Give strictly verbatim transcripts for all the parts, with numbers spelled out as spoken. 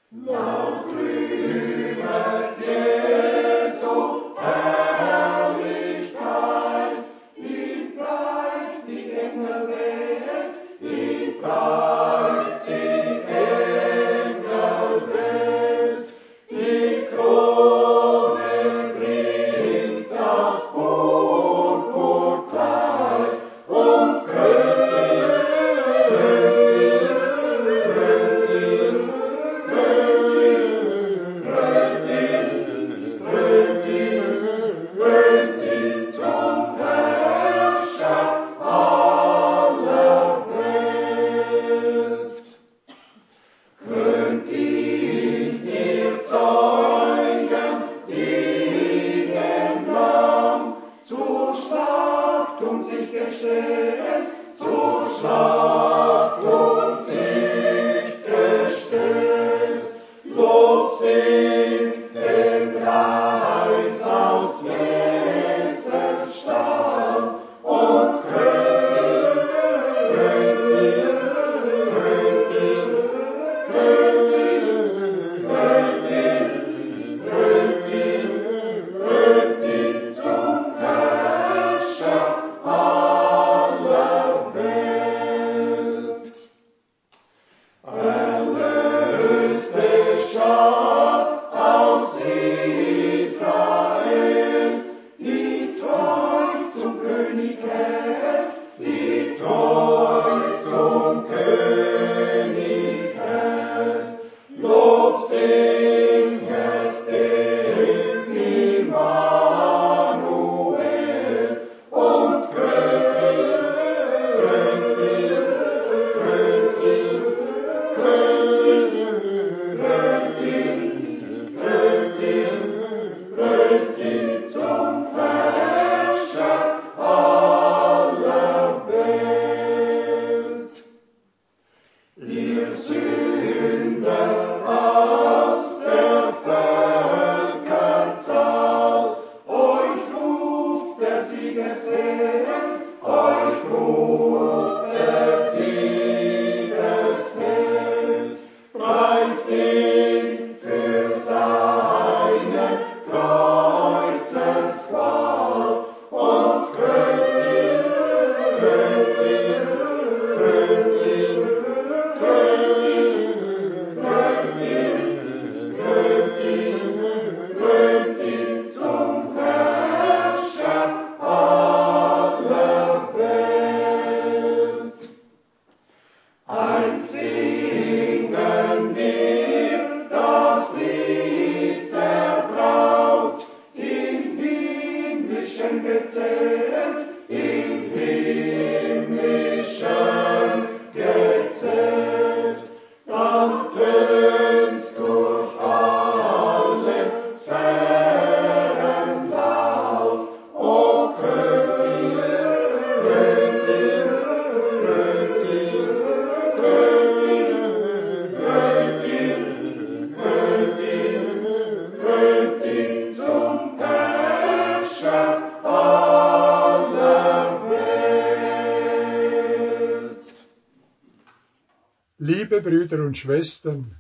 Liebe Brüder und Schwestern,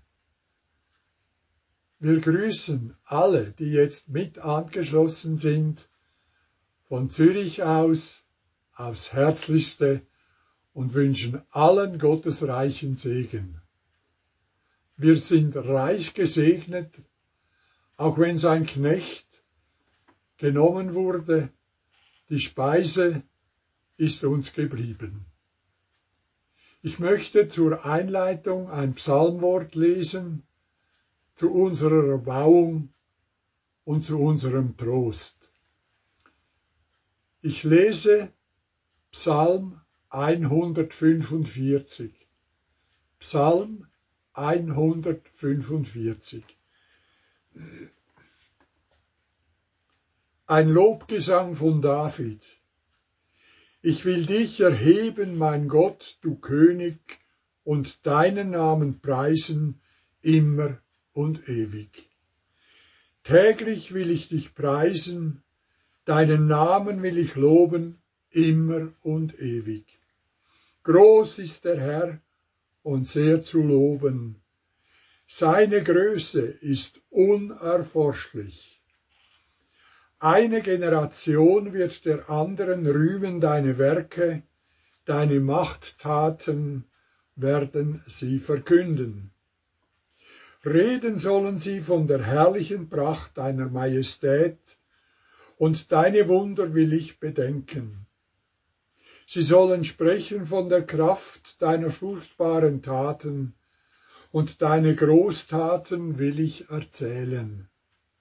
wir grüßen alle, die jetzt mit angeschlossen sind, von Zürich aus aufs Herzlichste und wünschen allen Gottes reichen Segen. Wir sind reich gesegnet, auch wenn sein Knecht genommen wurde, die Speise ist uns geblieben. Ich möchte zur Einleitung ein Psalmwort lesen, zu unserer Erbauung und zu unserem Trost. Ich lese Psalm hundertfünfundvierzig. Psalm hundertfünfundvierzig. Ein Lobgesang von David. Ich will dich erheben, mein Gott, du König, und deinen Namen preisen, immer und ewig. Täglich will ich dich preisen, deinen Namen will ich loben, immer und ewig. Groß ist der Herr und sehr zu loben. Seine Größe ist unerforschlich. Eine Generation wird der anderen rühmen deine Werke, deine Machttaten werden sie verkünden. Reden sollen sie von der herrlichen Pracht deiner Majestät, und deine Wunder will ich bedenken. Sie sollen sprechen von der Kraft deiner furchtbaren Taten, und deine Großtaten will ich erzählen.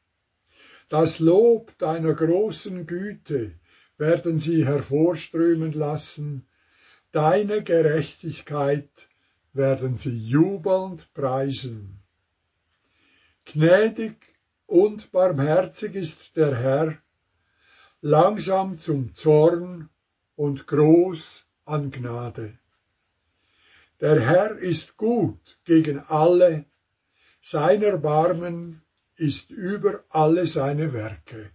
Das Lob deiner großen Güte werden sie hervorströmen lassen, deine Gerechtigkeit werden sie jubelnd preisen. Gnädig und barmherzig ist der Herr, langsam zum Zorn und groß an Gnade. Der Herr ist gut gegen alle, sein Erbarmen ist über alle seine Werke.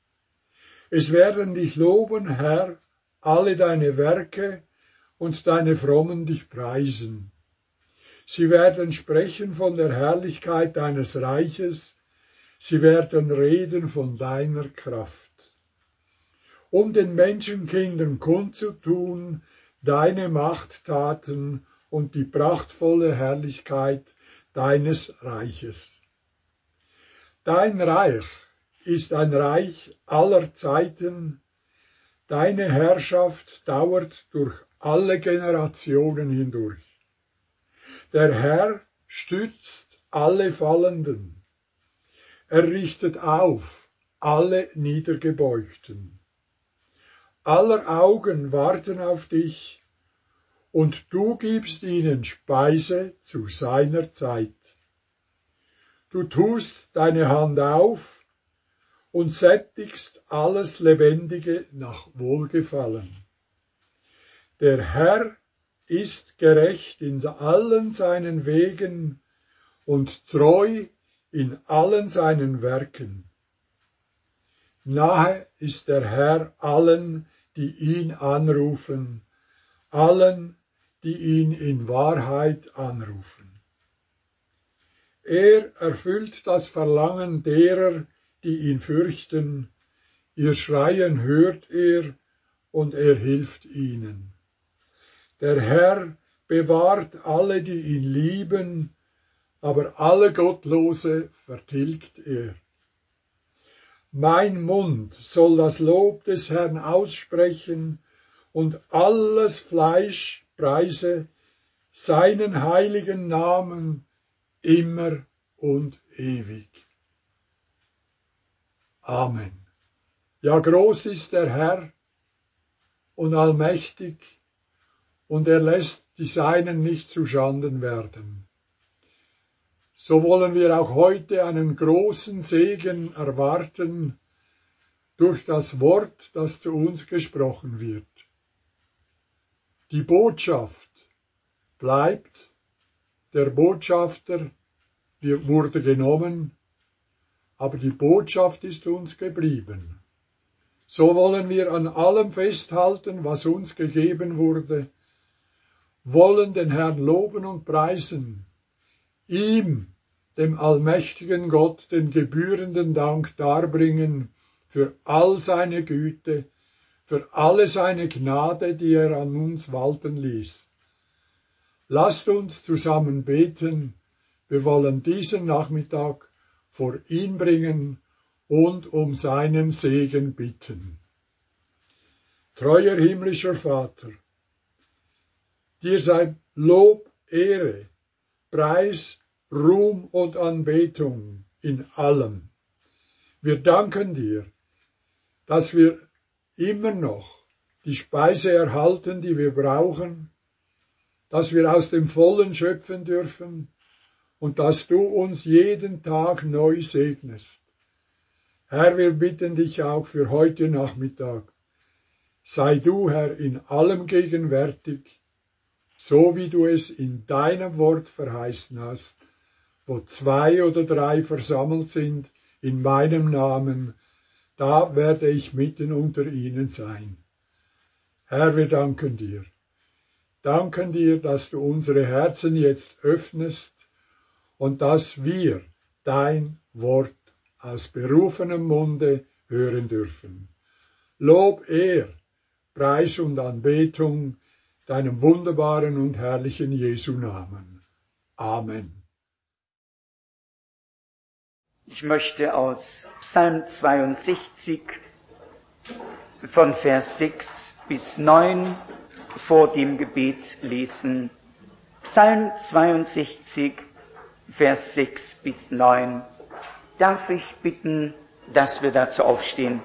Es werden dich loben, Herr, alle deine Werke, und deine Frommen dich preisen. Sie werden sprechen von der Herrlichkeit deines Reiches, sie werden reden von deiner Kraft. Um den Menschenkindern kundzutun, deine Machttaten und die prachtvolle Herrlichkeit deines Reiches. Dein Reich ist ein Reich aller Zeiten, deine Herrschaft dauert durch alle Generationen hindurch. Der Herr stützt alle Fallenden, er richtet auf alle Niedergebeugten. Aller Augen warten auf dich, und du gibst ihnen Speise zu seiner Zeit. Du tust deine Hand auf und sättigst alles Lebendige nach Wohlgefallen. Der Herr ist gerecht in allen seinen Wegen und treu in allen seinen Werken. Nahe ist der Herr allen, die ihn anrufen, allen, die ihn in Wahrheit anrufen. Er erfüllt das Verlangen derer, die ihn fürchten, ihr Schreien hört er, und er hilft ihnen. Der Herr bewahrt alle, die ihn lieben, aber alle Gottlose vertilgt er. Mein Mund soll das Lob des Herrn aussprechen, und alles Fleisch preise seinen heiligen Namen immer und ewig. Amen. Ja, groß ist der Herr und allmächtig, und er lässt die Seinen nicht zu Schanden werden. So wollen wir auch heute einen großen Segen erwarten durch das Wort, das zu uns gesprochen wird. Die Botschaft bleibt, der Botschafter wurde genommen, aber die Botschaft ist uns geblieben. So wollen wir an allem festhalten, was uns gegeben wurde, wollen den Herrn loben und preisen, ihm, dem allmächtigen Gott, den gebührenden Dank darbringen für all seine Güte, für alle seine Gnade, die er an uns walten ließ. Lasst uns zusammen beten, wir wollen diesen Nachmittag vor ihn bringen und um seinen Segen bitten. Treuer himmlischer Vater, dir sei Lob, Ehre, Preis, Ruhm und Anbetung in allem. Wir danken dir, dass wir immer noch die Speise erhalten, die wir brauchen, dass wir aus dem Vollen schöpfen dürfen und dass du uns jeden Tag neu segnest. Herr, wir bitten dich auch für heute Nachmittag. Sei du, Herr, in allem gegenwärtig, so wie du es in deinem Wort verheißen hast, wo zwei oder drei versammelt sind in meinem Namen, da werde ich mitten unter ihnen sein. Herr, wir danken dir. Danken dir, dass du unsere Herzen jetzt öffnest und dass wir dein Wort aus berufenem Munde hören dürfen. Lob, Ehr, Preis und Anbetung deinem wunderbaren und herrlichen Jesu Namen. Amen. Ich möchte aus Psalm zweiundsechzig von Vers sechs bis neun vor dem Gebet lesen. Psalm zweiundsechzig, Vers sechs bis neun. Darf ich bitten, dass wir dazu aufstehen?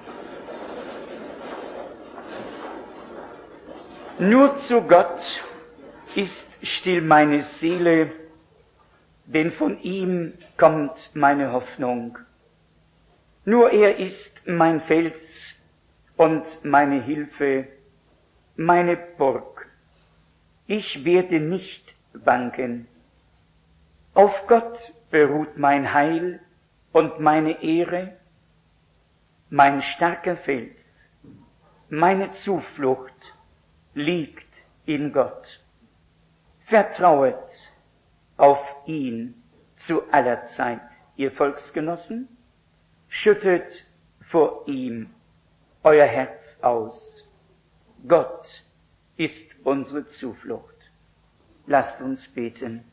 Nur zu Gott ist still meine Seele, denn von ihm kommt meine Hoffnung. Nur er ist mein Fels und meine Hilfe, meine Burg. Ich werde nicht wanken. Auf Gott beruht mein Heil und meine Ehre, mein starker Fels, meine Zuflucht liegt in Gott. Vertrauet auf ihn zu aller Zeit, ihr Volksgenossen, schüttet vor ihm euer Herz aus. Gott ist unsere Zuflucht. Lasst uns beten.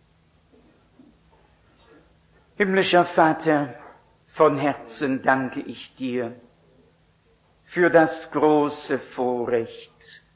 Himmlischer Vater, von Herzen danke ich dir für das große Vorrecht,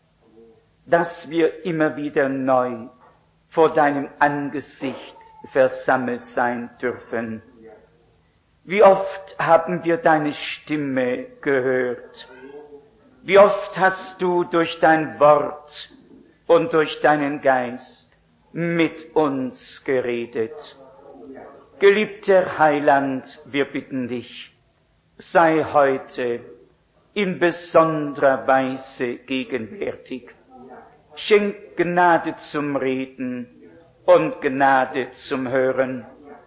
dass wir immer wieder neu vor deinem Angesicht versammelt sein dürfen. Wie oft haben wir deine Stimme gehört? Wie oft hast du durch dein Wort und durch deinen Geist mit uns geredet? Geliebter Heiland, wir bitten dich, sei heute in besonderer Weise gegenwärtig. Schenk Gnade zum Reden und Gnade zum Hören.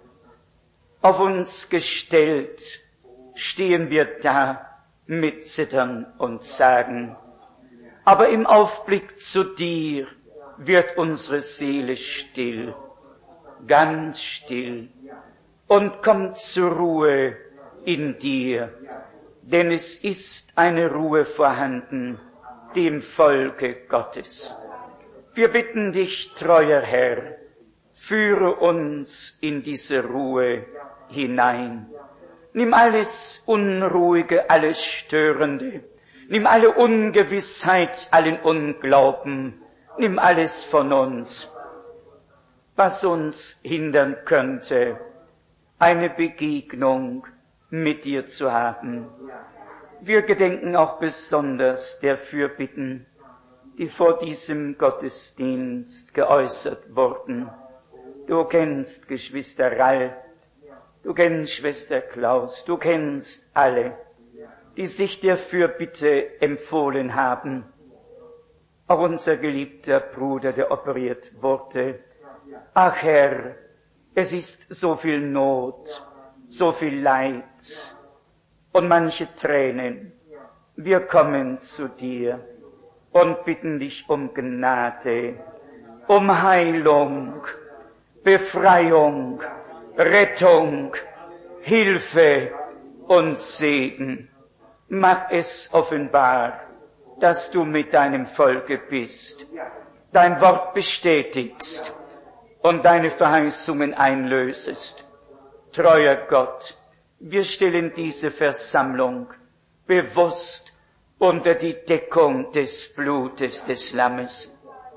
Auf uns gestellt stehen wir da mit Zittern und Zagen. Aber im Aufblick zu dir wird unsere Seele still, ganz still, und kommt zur Ruhe in dir. Denn es ist eine Ruhe vorhanden, dem Volke Gottes. Wir bitten dich, treuer Herr, führe uns in diese Ruhe hinein. Nimm alles Unruhige, alles Störende, nimm alle Ungewissheit, allen Unglauben, nimm alles von uns, was uns hindern könnte, eine Begegnung mit dir zu haben. Wir gedenken auch besonders der Fürbitten, die vor diesem Gottesdienst geäußert wurden. Du kennst Geschwister Rall, du kennst Schwester Klaus, du kennst alle, die sich der Fürbitte empfohlen haben. Auch unser geliebter Bruder, der operiert wurde. Ach Herr, es ist so viel Not, so viel Leid und manche Tränen. Wir kommen zu dir und bitten dich um Gnade, um Heilung, Befreiung, Rettung, Hilfe und Segen. Mach es offenbar, dass du mit deinem Volke bist, dein Wort bestätigst und deine Verheißungen einlösest. Treuer Gott, wir stellen diese Versammlung bewusst unter die Deckung des Blutes des Lammes.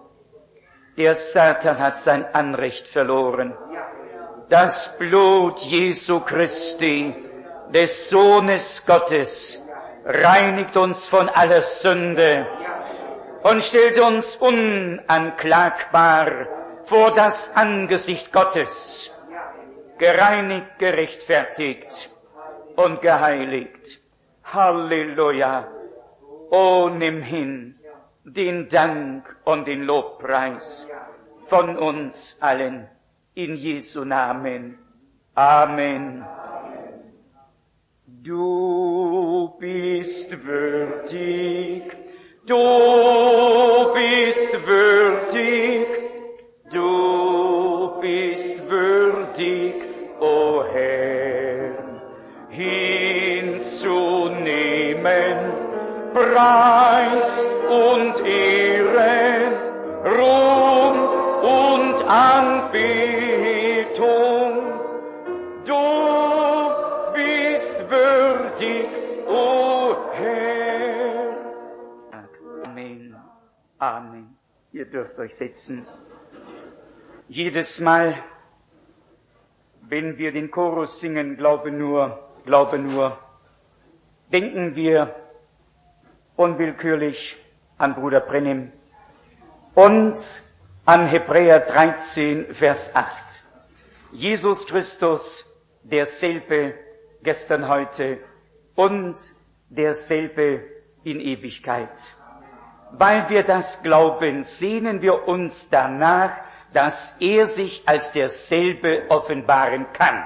Der Satan hat sein Anrecht verloren. Das Blut Jesu Christi, des Sohnes Gottes, reinigt uns von aller Sünde und stellt uns unanklagbar vor das Angesicht Gottes, gereinigt, gerechtfertigt und geheiligt. Halleluja! O nimm hin den Dank und den Lobpreis von uns allen in Jesu Namen. Amen. Du bist würdig, du bist würdig, du bist würdig, Preis und Ehre, Ruhm und Anbetung. Du bist würdig, o Herr. Amen. Amen. Ihr dürft euch setzen. Jedes Mal, wenn wir den Chorus singen, glaube nur, glaube nur, denken wir unwillkürlich an Bruder Brennim und an Hebräer dreizehn, Vers acht. Jesus Christus, derselbe gestern, heute und derselbe in Ewigkeit. Weil wir das glauben, sehnen wir uns danach, dass er sich als derselbe offenbaren kann.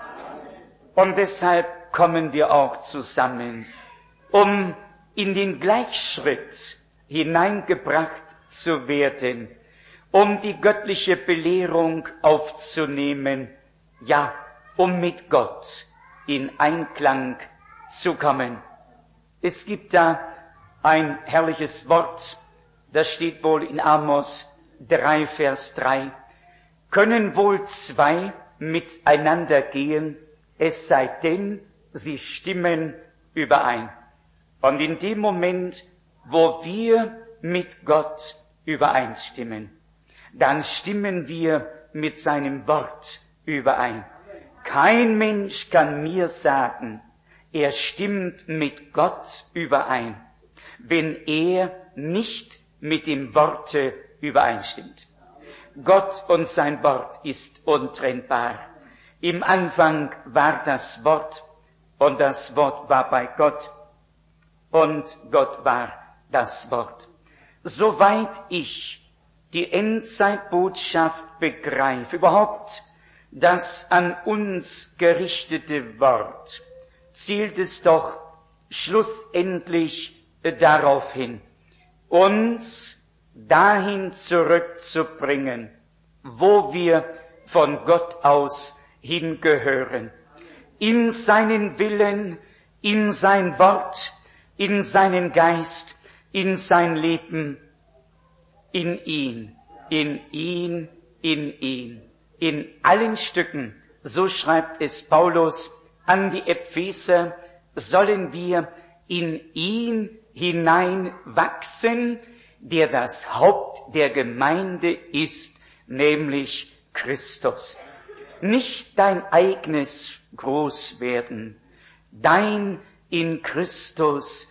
Und deshalb kommen wir auch zusammen, um in den Gleichschritt hineingebracht zu werden, um die göttliche Belehrung aufzunehmen, ja, um mit Gott in Einklang zu kommen. Es gibt da ein herrliches Wort, das steht wohl in Amos drei, Vers drei. Können wohl zwei miteinander gehen, es sei denn, sie stimmen überein. Und in dem Moment, wo wir mit Gott übereinstimmen, dann stimmen wir mit seinem Wort überein. Kein Mensch kann mir sagen, er stimmt mit Gott überein, wenn er nicht mit dem Worte übereinstimmt. Gott und sein Wort ist untrennbar. Im Anfang war das Wort und das Wort war bei Gott und Gott war das Wort. Soweit ich die Endzeitbotschaft begreife, überhaupt das an uns gerichtete Wort, zielt es doch schlussendlich darauf hin, uns dahin zurückzubringen, wo wir von Gott aus hingehören. In seinen Willen, in sein Wort, in seinen Geist, in sein Leben, in ihn, in ihn, in ihn, in allen Stücken, so schreibt es Paulus an die Epheser, sollen wir in ihn hineinwachsen, der das Haupt der Gemeinde ist, nämlich Christus. Nicht dein eigenes Großwerden, dein in Christus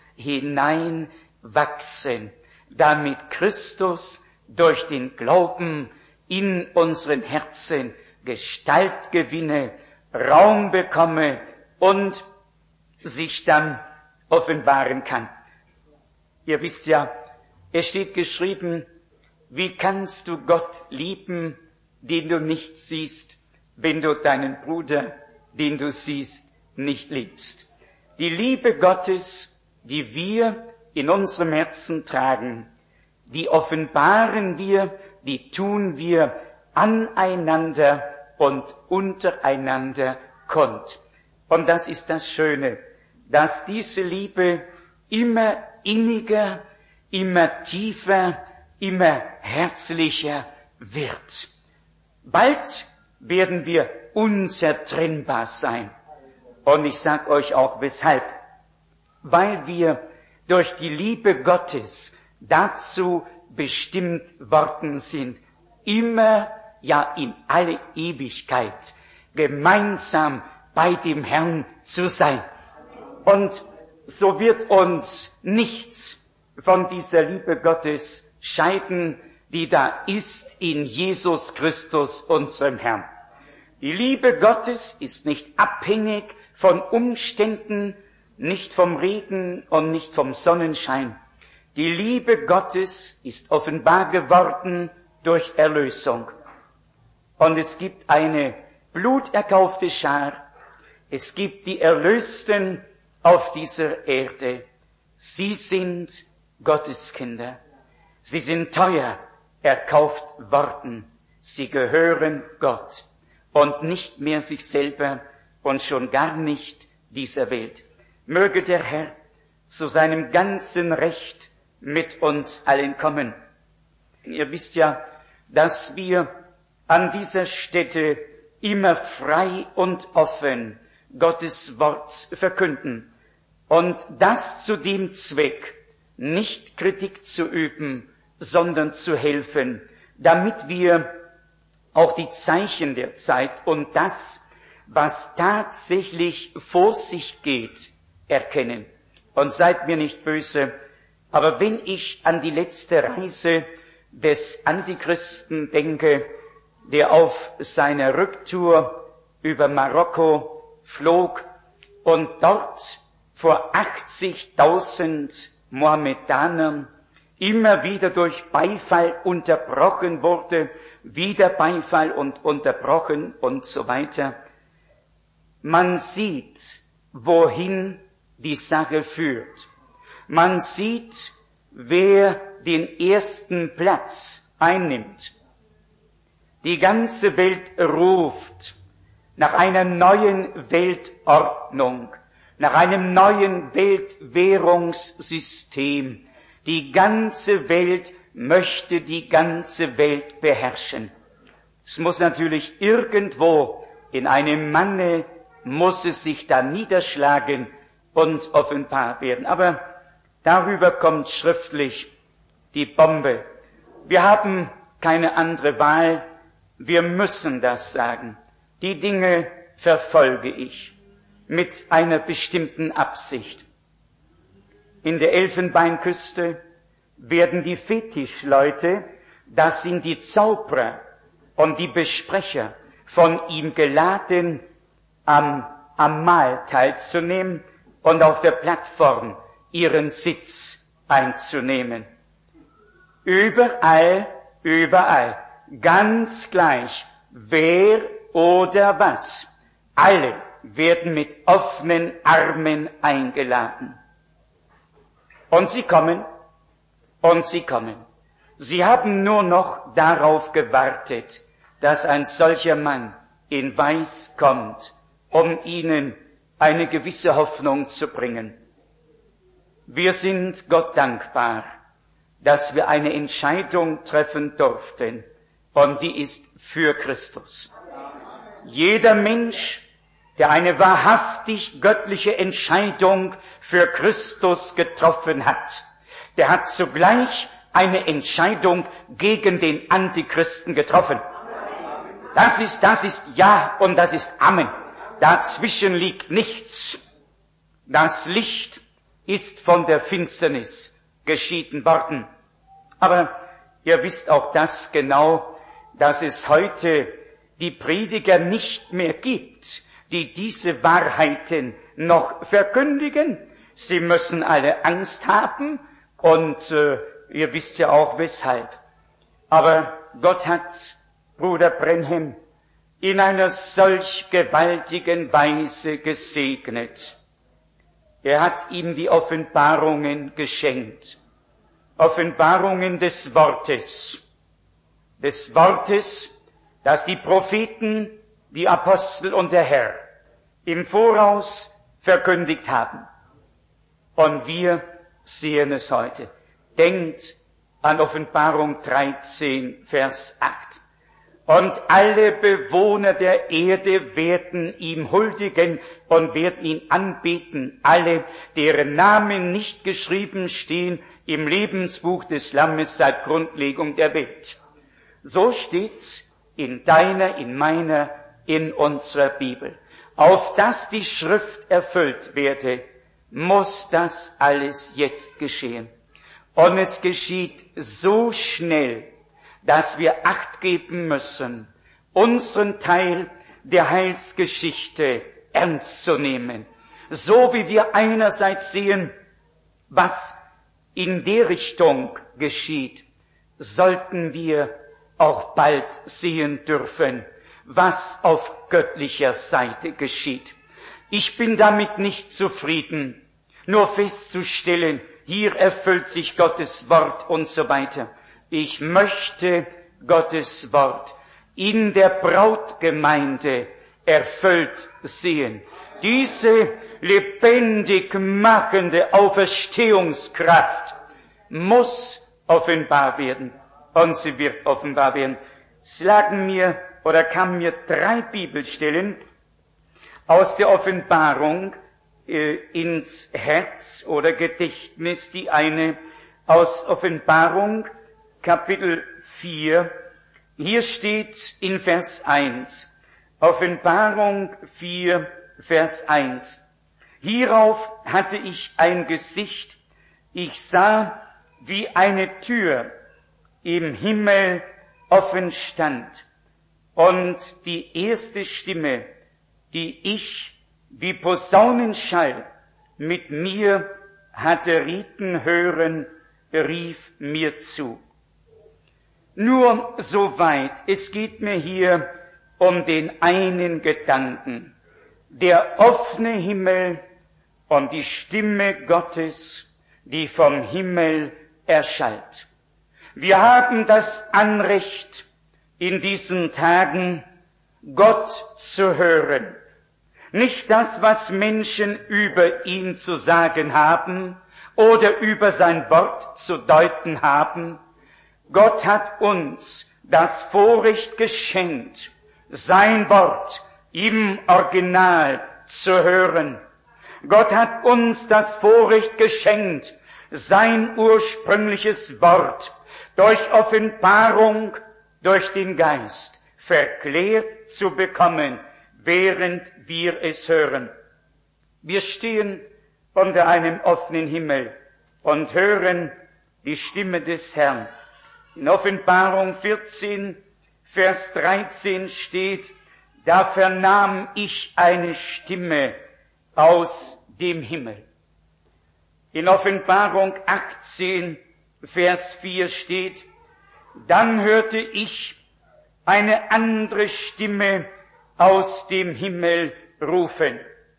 hineinwachsen, damit Christus durch den Glauben in unseren Herzen Gestalt gewinne, Raum bekomme und sich dann offenbaren kann. Ihr wisst ja, es steht geschrieben, wie kannst du Gott lieben, den du nicht siehst, wenn du deinen Bruder, den du siehst, nicht liebst. Die Liebe Gottes, die wir in unserem Herzen tragen, die offenbaren wir, die tun wir aneinander und untereinander kund. Und das ist das Schöne, dass diese Liebe immer inniger, immer tiefer, immer herzlicher wird. Bald werden wir unzertrennbar sein. Und ich sag euch auch weshalb. Weil wir durch die Liebe Gottes dazu bestimmt worden sind, immer, ja in alle Ewigkeit, gemeinsam bei dem Herrn zu sein. Und so wird uns nichts von dieser Liebe Gottes scheiden, die da ist in Jesus Christus, unserem Herrn. Die Liebe Gottes ist nicht abhängig von Umständen, nicht vom Regen und nicht vom Sonnenschein. Die Liebe Gottes ist offenbar geworden durch Erlösung. Und es gibt eine bluterkaufte Schar. Es gibt die Erlösten auf dieser Erde. Sie sind Gottes Kinder. Sie sind teuer erkauft worden. Sie gehören Gott und nicht mehr sich selber und schon gar nicht dieser Welt. Möge der Herr zu seinem ganzen Recht mit uns allen kommen. Ihr wisst ja, dass wir an dieser Stätte immer frei und offen Gottes Wort verkünden. Und das zu dem Zweck, nicht Kritik zu üben, sondern zu helfen, damit wir auch die Zeichen der Zeit und das, was tatsächlich vor sich geht, erkennen. Und seid mir nicht böse, aber wenn ich an die letzte Reise des Antichristen denke, der auf seiner Rücktour über Marokko flog und dort vor achtzigtausend Mohammedanern immer wieder durch Beifall unterbrochen wurde, wieder Beifall und unterbrochen und so weiter. Man sieht, wohin die Sache führt. Man sieht, wer den ersten Platz einnimmt. Die ganze Welt ruft nach einer neuen Weltordnung, nach einem neuen Weltwährungssystem. Die ganze Welt möchte die ganze Welt beherrschen. Es muss natürlich irgendwo in einem Manne, muss es sich da niederschlagen und offenbar werden. Aber darüber kommt schriftlich die Bombe. Wir haben keine andere Wahl. Wir müssen das sagen. Die Dinge verfolge ich mit einer bestimmten Absicht. In der Elfenbeinküste werden die Fetischleute, das sind die Zauberer und die Besprecher, von ihm geladen, am, am Mahl teilzunehmen und auf der Plattform ihren Sitz einzunehmen. Überall, überall, ganz gleich, wer oder was, alle werden mit offenen Armen eingeladen. Und sie kommen, und sie kommen. Sie haben nur noch darauf gewartet, dass ein solcher Mann in Weiß kommt, um ihnen eine gewisse Hoffnung zu bringen. Wir sind Gott dankbar, dass wir eine Entscheidung treffen durften, und die ist für Christus. Jeder Mensch, der eine wahrhaftig göttliche Entscheidung für Christus getroffen hat, der hat zugleich eine Entscheidung gegen den Antichristen getroffen. Das ist, das ist Ja und das ist Amen. Dazwischen liegt nichts. Das Licht ist von der Finsternis geschieden worden. Aber ihr wisst auch das genau, dass es heute die Prediger nicht mehr gibt, die diese Wahrheiten noch verkündigen. Sie müssen alle Angst haben und äh, ihr wisst ja auch weshalb. Aber Gott hat Bruder Branham in einer solch gewaltigen Weise gesegnet. Er hat ihm die Offenbarungen geschenkt. Offenbarungen des Wortes. Des Wortes, das die Propheten, die Apostel und der Herr im Voraus verkündigt haben. Und wir sehen es heute. Denkt an Offenbarung dreizehn, Vers acht. Und alle Bewohner der Erde werden ihm huldigen und werden ihn anbeten. Alle, deren Namen nicht geschrieben stehen im Lebensbuch des Lammes seit Grundlegung der Welt. So steht's in deiner, in meiner, in unserer Bibel. Auf dass die Schrift erfüllt werde, muss das alles jetzt geschehen. Und es geschieht so schnell, dass wir Acht geben müssen, unseren Teil der Heilsgeschichte ernst zu nehmen. So wie wir einerseits sehen, was in der Richtung geschieht, sollten wir auch bald sehen dürfen, was auf göttlicher Seite geschieht. Ich bin damit nicht zufrieden, nur festzustellen, hier erfüllt sich Gottes Wort und so weiter. Ich möchte Gottes Wort in der Brautgemeinde erfüllt sehen. Diese lebendig machende Auferstehungskraft muss offenbar werden. Und sie wird offenbar werden. Es lagen mir oder kamen mir drei Bibelstellen aus der Offenbarung äh, ins Herz oder Gedächtnis. Die eine aus Offenbarung Kapitel vier. Hier steht in Vers eins. Offenbarung vier, Vers eins. Hierauf hatte ich ein Gesicht, ich sah, wie eine Tür im Himmel offen stand. Und die erste Stimme, die ich wie Posaunenschall mit mir hatte rieten hören, rief mir zu. Nur soweit, es geht mir hier um den einen Gedanken, der offene Himmel und die Stimme Gottes, die vom Himmel erschallt. Wir haben das Anrecht, in diesen Tagen Gott zu hören. Nicht das, was Menschen über ihn zu sagen haben oder über sein Wort zu deuten haben. Gott hat uns das Vorrecht geschenkt, sein Wort im Original zu hören. Gott hat uns das Vorrecht geschenkt, sein ursprüngliches Wort durch Offenbarung, durch den Geist verklärt zu bekommen, während wir es hören. Wir stehen unter einem offenen Himmel und hören die Stimme des Herrn. In Offenbarung vierzehn, Vers dreizehn steht, da vernahm ich eine Stimme aus dem Himmel. In Offenbarung achtzehn, Vers vier steht, dann hörte ich eine andere Stimme aus dem Himmel rufen.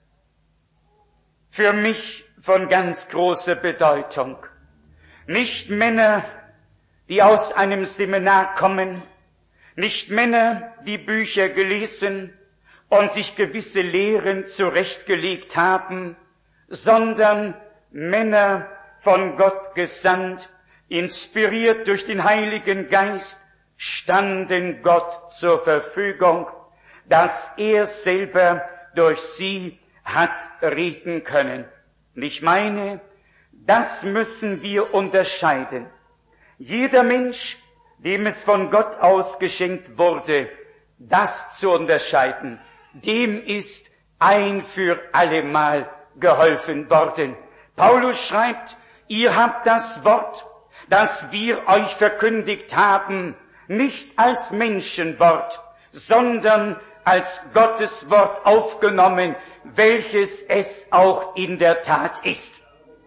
Für mich von ganz großer Bedeutung. Nicht Männer, die aus einem Seminar kommen, nicht Männer, die Bücher gelesen und sich gewisse Lehren zurechtgelegt haben, sondern Männer von Gott gesandt, inspiriert durch den Heiligen Geist, standen Gott zur Verfügung, dass er selber durch sie hat reden können. Und ich meine, das müssen wir unterscheiden. Jeder Mensch, dem es von Gott aus geschenkt wurde, das zu unterscheiden, dem ist ein für allemal geholfen worden. Paulus schreibt, ihr habt das Wort, das wir euch verkündigt haben, nicht als Menschenwort, sondern als Gottes Wort aufgenommen, welches es auch in der Tat ist.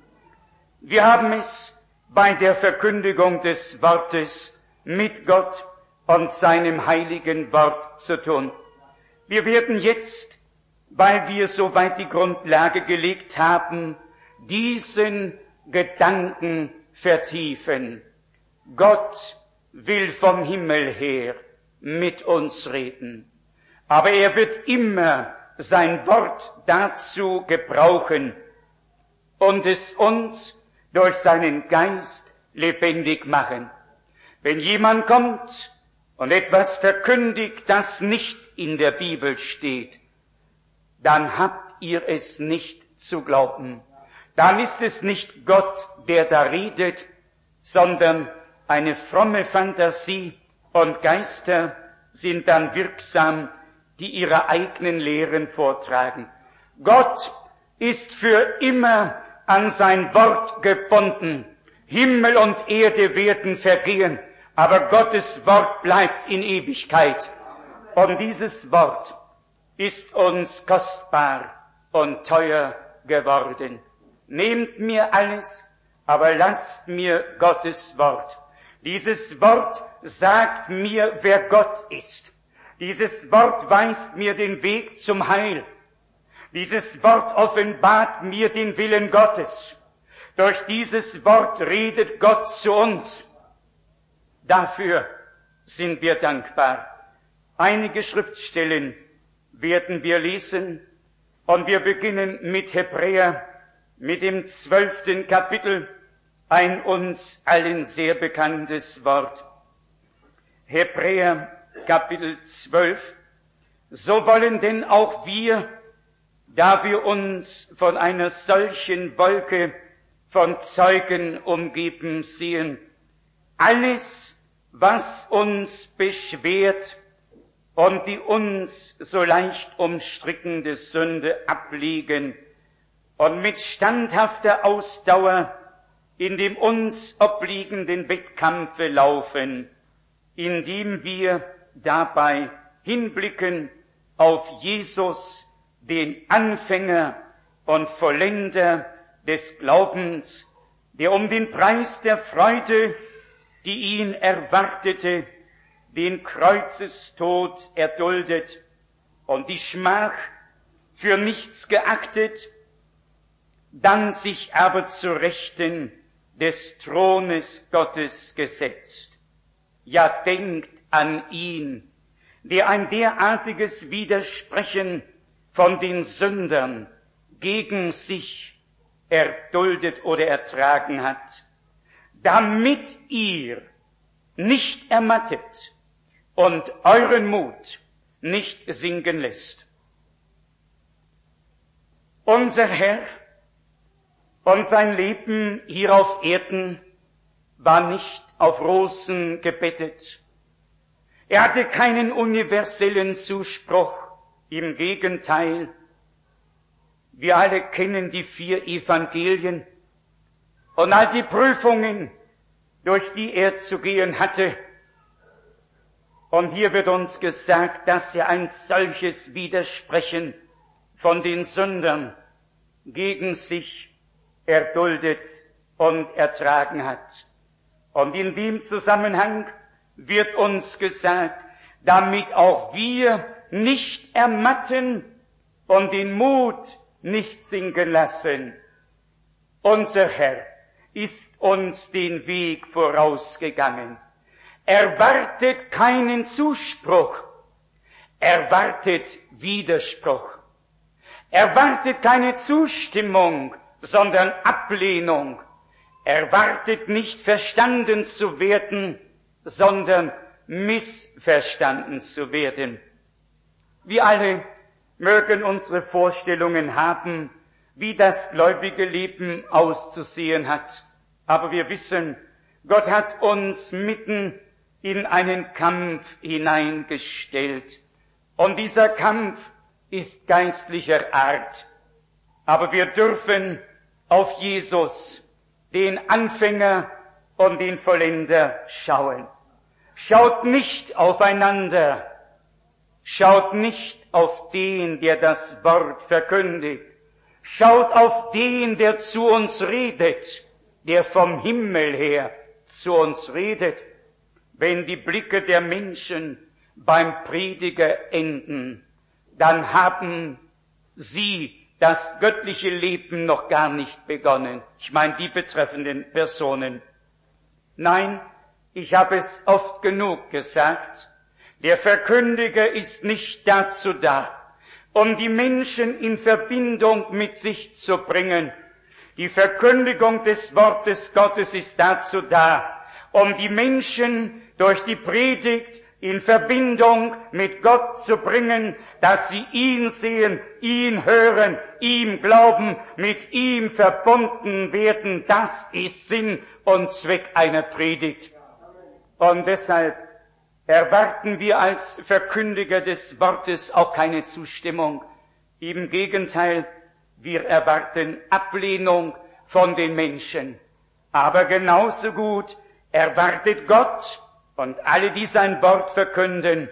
Wir haben es bei der Verkündigung des Wortes mit Gott und seinem heiligen Wort zu tun. Wir werden jetzt, weil wir soweit die Grundlage gelegt haben, diesen Gedanken vertiefen. Gott will vom Himmel her mit uns reden, aber er wird immer sein Wort dazu gebrauchen und es uns durch seinen Geist lebendig machen. Wenn jemand kommt und etwas verkündigt, das nicht in der Bibel steht, dann habt ihr es nicht zu glauben. Dann ist es nicht Gott, der da redet, sondern eine fromme Fantasie, und Geister sind dann wirksam, die ihre eigenen Lehren vortragen. Gott ist für immer an sein Wort gebunden. Himmel und Erde werden vergehen, aber Gottes Wort bleibt in Ewigkeit. Und dieses Wort ist uns kostbar und teuer geworden. Nehmt mir alles, aber lasst mir Gottes Wort. Dieses Wort sagt mir, wer Gott ist. Dieses Wort weist mir den Weg zum Heil. Dieses Wort offenbart mir den Willen Gottes. Durch dieses Wort redet Gott zu uns. Dafür sind wir dankbar. Einige Schriftstellen werden wir lesen Und wir beginnen mit Hebräer, mit dem zwölften Kapitel, ein uns allen sehr bekanntes Wort. Hebräer, Kapitel zwölf. So wollen denn auch wir, da wir uns von einer solchen Wolke von Zeugen umgeben sehen, alles, was uns beschwert und die uns so leicht umstrickende Sünde ablegen und mit standhafter Ausdauer in dem uns obliegenden Wettkampfe laufen, indem wir dabei hinblicken auf Jesus, den Anfänger und Vollender des Glaubens, der um den Preis der Freude, die ihn erwartete, den Kreuzestod erduldet und die Schmach für nichts geachtet, dann sich aber zu Rechten des Thrones Gottes gesetzt. Ja, denkt an ihn, der ein derartiges Widersprechen von den Sündern gegen sich erduldet oder ertragen hat, damit ihr nicht ermattet und euren Mut nicht sinken lässt. Unser Herr und sein Leben hier auf Erden war nicht auf Rosen gebettet. Er hatte keinen universellen Zuspruch, im Gegenteil. Wir alle kennen die vier Evangelien und all die Prüfungen, durch die er zu gehen hatte. Und hier wird uns gesagt, dass er ein solches Widersprechen von den Sündern gegen sich erduldet und ertragen hat. Und in dem Zusammenhang wird uns gesagt, damit auch wir nicht ermatten und den Mut nicht sinken lassen. Unser Herr ist uns den Weg vorausgegangen. Er wartet keinen Zuspruch, er wartet Widerspruch. Er wartet keine Zustimmung, sondern Ablehnung. Er wartet nicht verstanden zu werden, sondern missverstanden zu werden. Wir alle mögen unsere Vorstellungen haben, wie das gläubige Leben auszusehen hat. Aber wir wissen, Gott hat uns mitten in einen Kampf hineingestellt. Und dieser Kampf ist geistlicher Art. Aber wir dürfen auf Jesus, den Anfänger und den Vollender, schauen. Schaut nicht aufeinander. Schaut nicht auf den, der das Wort verkündigt. Schaut auf den, der zu uns redet, der vom Himmel her zu uns redet. Wenn die Blicke der Menschen beim Prediger enden, dann haben sie das göttliche Leben noch gar nicht begonnen. Ich meine die betreffenden Personen. Nein, ich habe es oft genug gesagt, der Verkündiger ist nicht dazu da, um die Menschen in Verbindung mit sich zu bringen. Die Verkündigung des Wortes Gottes ist dazu da, um die Menschen durch die Predigt in Verbindung mit Gott zu bringen, dass sie ihn sehen, ihn hören, ihm glauben, mit ihm verbunden werden. Das ist Sinn und Zweck einer Predigt. Und deshalb erwarten wir als Verkündiger des Wortes auch keine Zustimmung. Im Gegenteil, wir erwarten Ablehnung von den Menschen. Aber genauso gut erwartet Gott und alle, die sein Wort verkünden,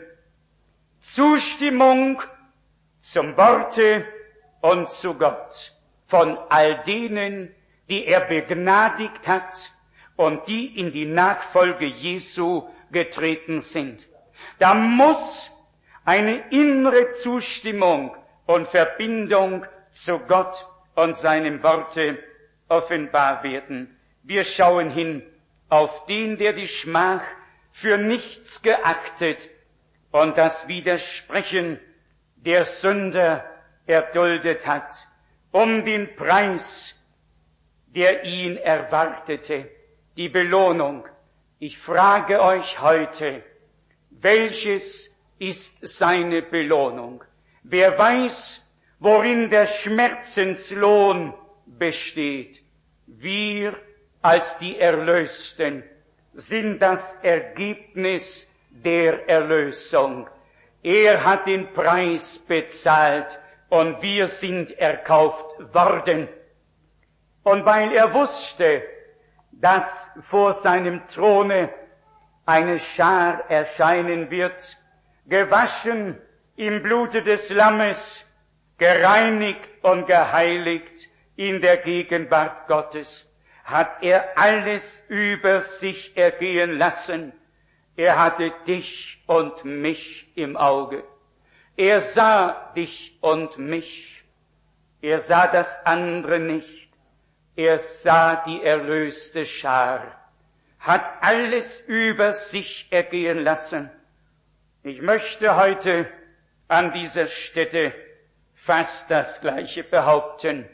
Zustimmung zum Worte und zu Gott von all denen, die er begnadigt hat und die in die Nachfolge Jesu getreten sind. Da muss eine innere Zustimmung und Verbindung zu Gott und seinem Worte offenbar werden. Wir schauen hin auf den, der die Schmach für nichts geachtet und das Widersprechen der Sünder erduldet hat, um den Preis, der ihn erwartete, die Belohnung. Ich frage euch heute, welches ist seine Belohnung? Wer weiß, worin der Schmerzenslohn besteht? Wir als die Erlösten sind das Ergebnis der Erlösung. Er hat den Preis bezahlt und wir sind erkauft worden. Und weil er wusste, dass vor seinem Throne eine Schar erscheinen wird, gewaschen im Blute des Lammes, gereinigt und geheiligt in der Gegenwart Gottes, hat er alles über sich ergehen lassen. Er hatte dich und mich im Auge. Er sah dich und mich. Er sah das andere nicht. Er sah die erlöste Schar, hat alles über sich ergehen lassen. Ich möchte heute an dieser Stätte fast das Gleiche behaupten.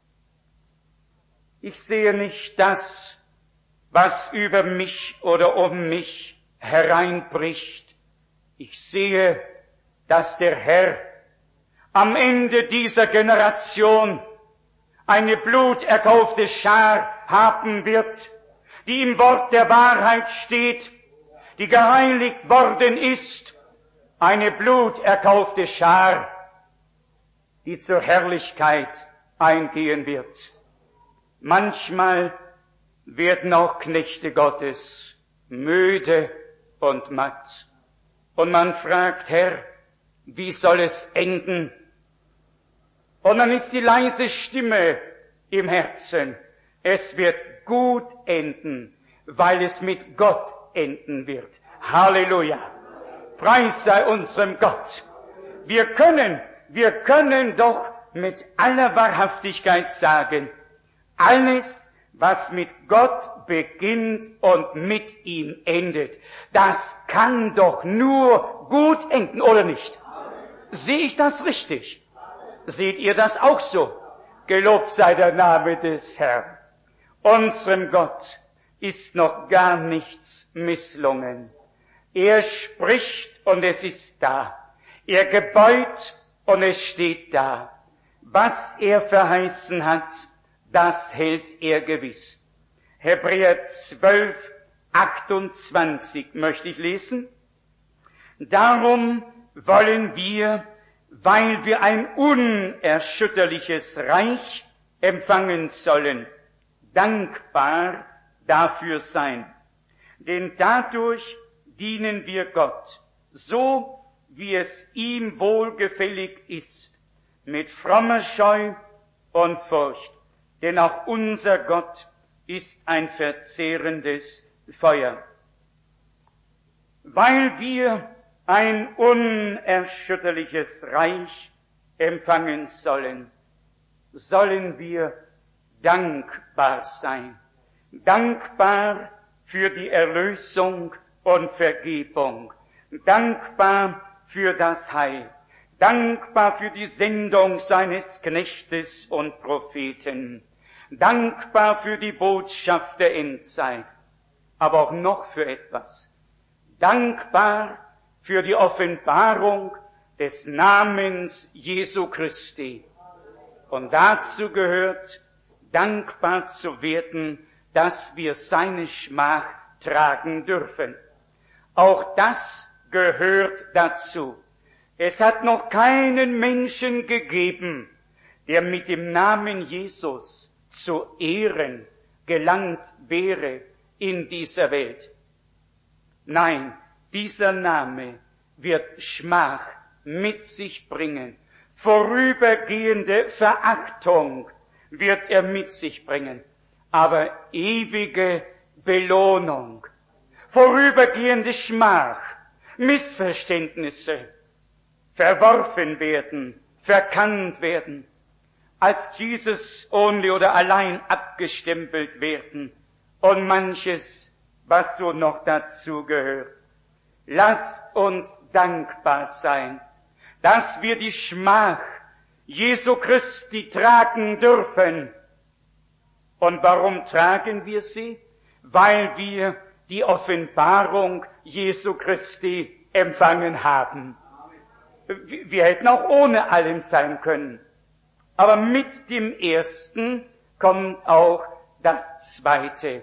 Ich sehe nicht das, was über mich oder um mich hereinbricht. Ich sehe, dass der Herr am Ende dieser Generation eine bluterkaufte Schar haben wird, die im Wort der Wahrheit steht, die geheiligt worden ist, eine bluterkaufte Schar, die zur Herrlichkeit eingehen wird. Manchmal werden auch Knechte Gottes müde und matt. Und man fragt, Herr, wie soll es enden? Und dann ist die leise Stimme im Herzen, es wird gut enden, weil es mit Gott enden wird. Halleluja! Preis sei unserem Gott. Wir können, wir können doch mit aller Wahrhaftigkeit sagen, alles, was mit Gott beginnt und mit ihm endet, das kann doch nur gut enden, oder nicht? Sehe ich das richtig? Seht ihr das auch so? Gelobt sei der Name des Herrn. Unserem Gott ist noch gar nichts misslungen. Er spricht und es ist da. Er gebeut und es steht da. Was er verheißen hat, das hält er gewiss. Hebräer zwölf, achtundzwanzig möchte ich lesen. Darum wollen wir, weil wir ein unerschütterliches Reich empfangen sollen, dankbar dafür sein. Denn dadurch dienen wir Gott, so wie es ihm wohlgefällig ist, mit frommer Scheu und Furcht. Denn auch unser Gott ist ein verzehrendes Feuer. Weil wir ein unerschütterliches Reich empfangen sollen, sollen wir dankbar sein. Dankbar für die Erlösung und Vergebung. Dankbar für das Heil. Dankbar für die Sendung seines Knechtes und Propheten. Dankbar für die Botschaft der Endzeit. Aber auch noch für etwas. Dankbar für die Offenbarung des Namens Jesu Christi. Und dazu gehört, dankbar zu werden, dass wir seine Schmach tragen dürfen. Auch das gehört dazu. Es hat noch keinen Menschen gegeben, der mit dem Namen Jesus zu Ehren gelangt wäre in dieser Welt. Nein, dieser Name wird Schmach mit sich bringen. Vorübergehende Verachtung wird er mit sich bringen, aber ewige Belohnung. Vorübergehende Schmach, Missverständnisse, verworfen werden, verkannt werden, als Jesus only oder allein abgestempelt werden und manches, was so noch dazu gehört. Lasst uns dankbar sein, dass wir die Schmach Jesu Christi tragen dürfen. Und warum tragen wir sie? Weil wir die Offenbarung Jesu Christi empfangen haben. Wir hätten auch ohne allem sein können. Aber mit dem Ersten kommt auch das Zweite.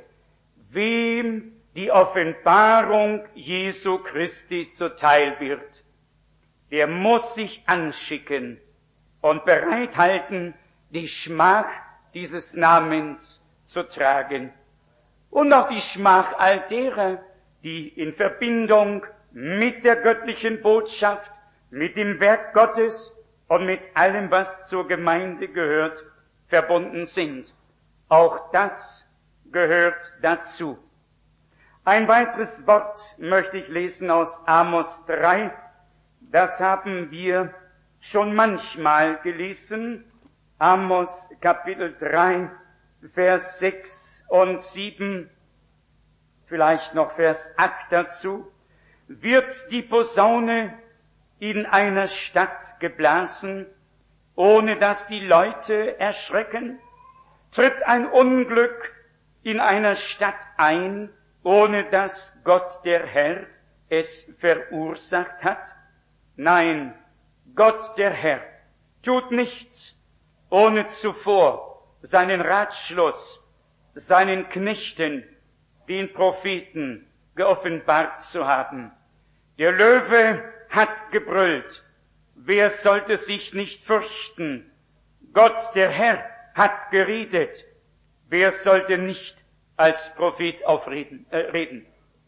Wem die Offenbarung Jesu Christi zuteil wird, der muss sich anschicken und bereithalten, die Schmach dieses Namens zu tragen. Und auch die Schmach all derer, die in Verbindung mit der göttlichen Botschaft, mit dem Werk Gottes und mit allem, was zur Gemeinde gehört, verbunden sind. Auch das gehört dazu. Ein weiteres Wort möchte ich lesen aus Amos drei. Das haben wir schon manchmal gelesen. Amos Kapitel drei, Vers sechs und sieben, vielleicht noch Vers acht dazu. Wird die Posaune in einer Stadt geblasen, ohne dass die Leute erschrecken? Tritt ein Unglück in einer Stadt ein, ohne dass Gott der Herr es verursacht hat? Nein, Gott der Herr tut nichts, ohne zuvor seinen Ratschluss, seinen Knechten, den Propheten, geoffenbart zu haben. Der Löwe hat gebrüllt, wer sollte sich nicht fürchten? Gott der Herr hat geredet, wer sollte nicht als Prophet aufreden, äh, reden?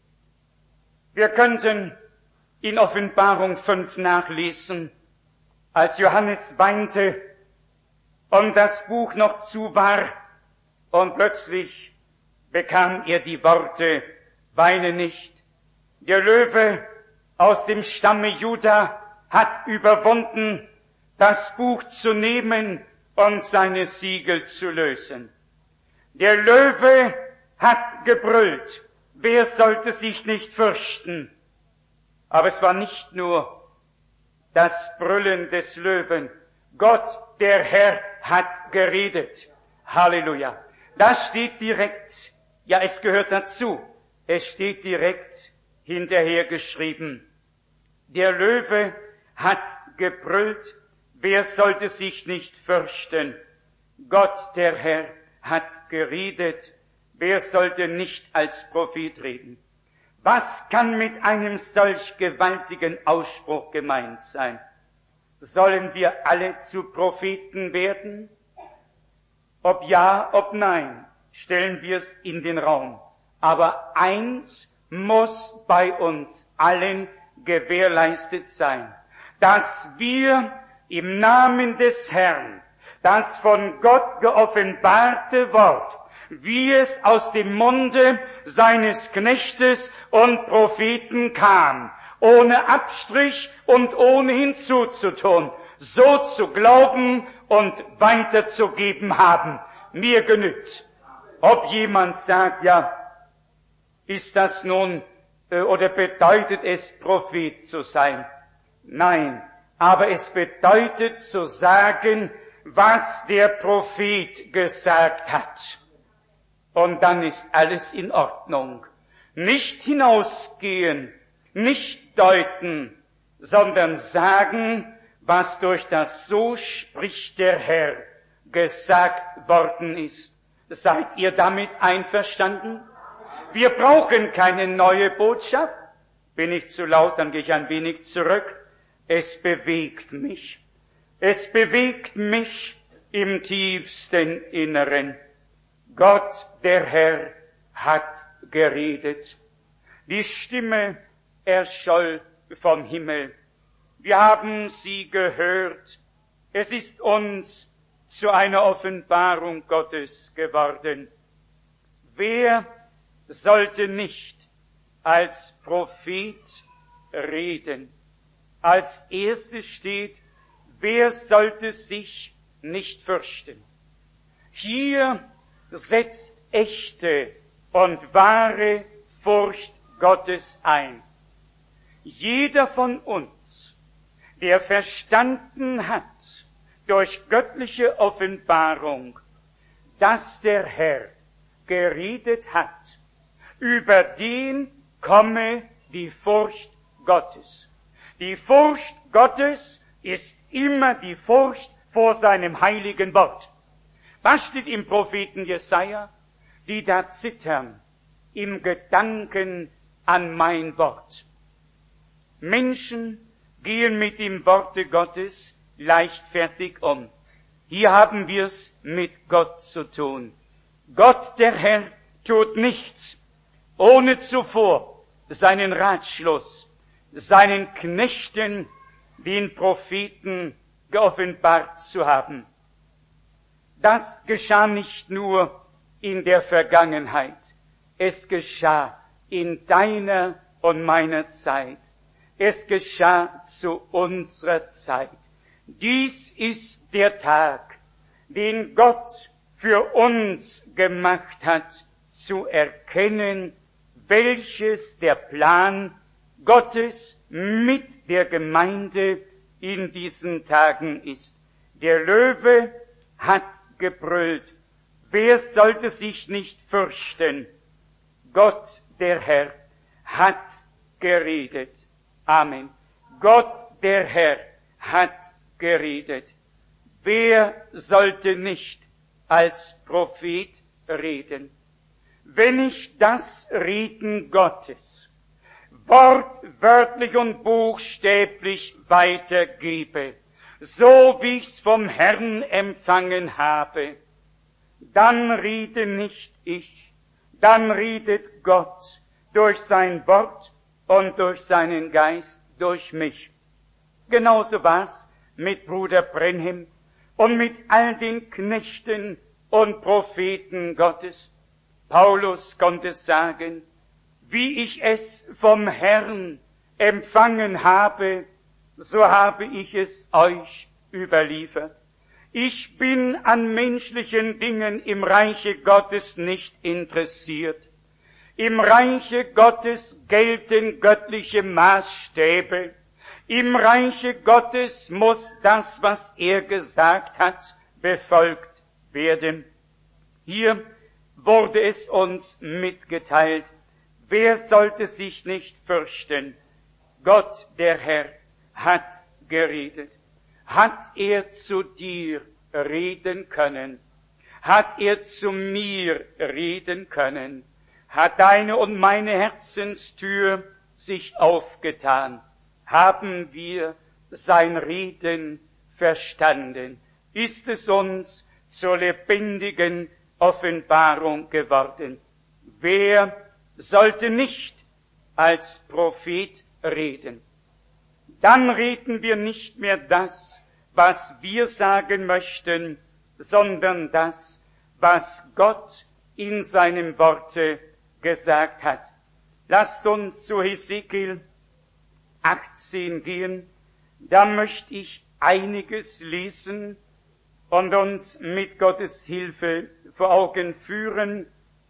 Wir könnten in Offenbarung fünf nachlesen, als Johannes weinte und das Buch noch zu war und plötzlich bekam er die Worte, weine nicht. Der Löwe aus dem Stamme Juda hat überwunden, das Buch zu nehmen und seine Siegel zu lösen. Der Löwe hat gebrüllt, wer sollte sich nicht fürchten? Aber es war nicht nur das Brüllen des Löwen. Gott, der Herr, hat geredet. Halleluja. Das steht direkt, ja, es gehört dazu. Es steht direkt hinterher geschrieben. Der Löwe hat gebrüllt, wer sollte sich nicht fürchten? Gott, der Herr, hat geredet, wer sollte nicht als Prophet reden? Was kann mit einem solch gewaltigen Ausspruch gemeint sein? Sollen wir alle zu Propheten werden? Ob ja, ob nein, stellen wir es in den Raum. Aber eins muss bei uns allen gewährleistet sein, dass wir im Namen des Herrn das von Gott geoffenbarte Wort, wie es aus dem Munde seines Knechtes und Propheten kam, ohne Abstrich und ohne hinzuzutun, so zu glauben und weiterzugeben haben. Mir genügt. Ob jemand sagt, ja, ist das nun äh, oder bedeutet es, Prophet zu sein? Nein, aber es bedeutet zu sagen, was der Prophet gesagt hat. Und dann ist alles in Ordnung. Nicht hinausgehen, nicht deuten, sondern sagen, was durch das So spricht der Herr gesagt worden ist. Seid ihr damit einverstanden? Wir brauchen keine neue Botschaft. Bin ich zu laut, dann gehe ich ein wenig zurück. Es bewegt mich. Es bewegt mich im tiefsten Inneren. Gott, der Herr, hat geredet. Die Stimme erscholl vom Himmel. Wir haben sie gehört. Es ist uns zu einer Offenbarung Gottes geworden. Wer sollte nicht als Prophet reden? Als erstes steht, wer sollte sich nicht fürchten? Hier setzt echte und wahre Furcht Gottes ein. Jeder von uns, der verstanden hat, durch göttliche Offenbarung, dass der Herr geredet hat, über den komme die Furcht Gottes. Die Furcht Gottes ist immer die Furcht vor seinem heiligen Wort. Was steht im Propheten Jesaja? Die da zittern im Gedanken an mein Wort. Menschen gehen mit dem Worte Gottes leichtfertig um. Hier haben wir es mit Gott zu tun. Gott, der Herr, tut nichts, ohne zuvor seinen Ratschluss, seinen Knechten, den Propheten, geoffenbart zu haben. Das geschah nicht nur in der Vergangenheit, es geschah in deiner und meiner Zeit. Es geschah zu unserer Zeit. Dies ist der Tag, den Gott für uns gemacht hat, zu erkennen, welches der Plan Gottes mit der Gemeinde in diesen Tagen ist. Der Löwe hat gebrüllt. Wer sollte sich nicht fürchten? Gott, der Herr, hat geredet. Amen. Gott, der Herr, hat geredet. Wer sollte nicht als Prophet reden? Wenn ich das Reden Gottes wortwörtlich und buchstäblich weitergebe, so wie ich's vom Herrn empfangen habe, dann rede nicht ich, dann redet Gott durch sein Wort und durch seinen Geist, durch mich. Genauso war's mit Bruder Branham und mit all den Knechten und Propheten Gottes. Paulus konnte sagen, wie ich es vom Herrn empfangen habe, so habe ich es euch überliefert. Ich bin an menschlichen Dingen im Reiche Gottes nicht interessiert. Im Reiche Gottes gelten göttliche Maßstäbe. Im Reiche Gottes muss das, was er gesagt hat, befolgt werden. Hier wurde es uns mitgeteilt. Wer sollte sich nicht fürchten? Gott, der Herr, hat geredet. Hat er zu dir reden können? Hat er zu mir reden können? Hat deine und meine Herzenstür sich aufgetan? Haben wir sein Reden verstanden? Ist es uns zur lebendigen Offenbarung geworden? Wer sollte nicht als Prophet reden? Dann reden wir nicht mehr das, was wir sagen möchten, sondern das, was Gott in seinem Worte gesagt hat. Lasst uns zu Hesekiel achtzehn gehen. Da möchte ich einiges lesen und uns mit Gottes Hilfe vor Augen führen,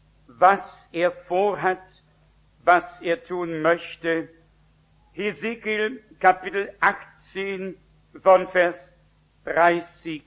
was er vorhat, was er tun möchte. Hesekiel Kapitel achtzehn von Vers dreißig.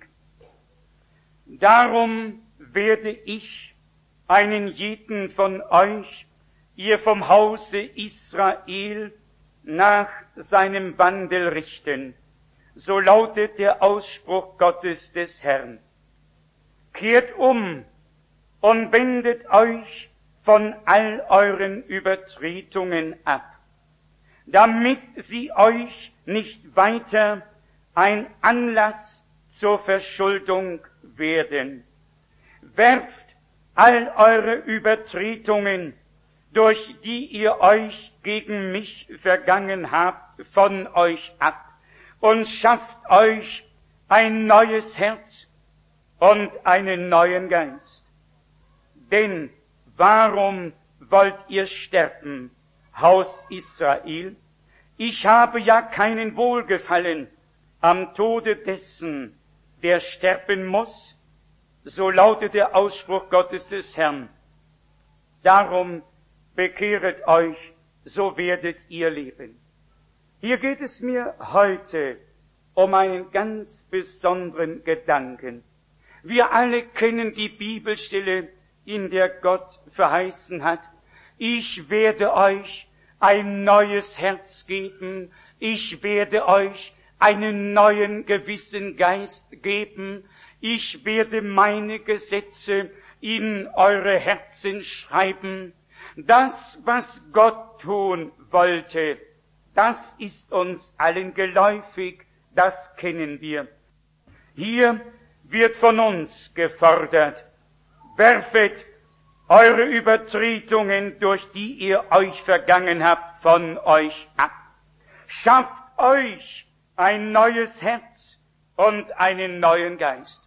Darum werde ich einen jeden von euch, ihr vom Hause Israel, nach seinem Wandel richten. So lautet der Ausspruch Gottes des Herrn. Kehrt um und wendet euch von all euren Übertretungen ab, damit sie euch nicht weiter ein Anlass zur Verschuldung werden. Werft all eure Übertretungen, durch die ihr euch gegen mich vergangen habt, von euch ab und schafft euch ein neues Herz und einen neuen Geist. Denn warum wollt ihr sterben, Haus Israel? Ich habe ja keinen Wohlgefallen am Tode dessen, der sterben muss. So lautet der Ausspruch Gottes des Herrn. Darum bekehret euch, so werdet ihr leben. Hier geht es mir heute um einen ganz besonderen Gedanken. Wir alle kennen die Bibelstelle, in der Gott verheißen hat: Ich werde euch ein neues Herz geben, ich werde euch einen neuen Gewissengeist geben, ich werde meine Gesetze in eure Herzen schreiben. Das, was Gott tun wollte, das ist uns allen geläufig, das kennen wir. Hier wird von uns gefordert: Werfet eure Übertretungen, durch die ihr euch vergangen habt, von euch ab. Schafft euch ein neues Herz und einen neuen Geist.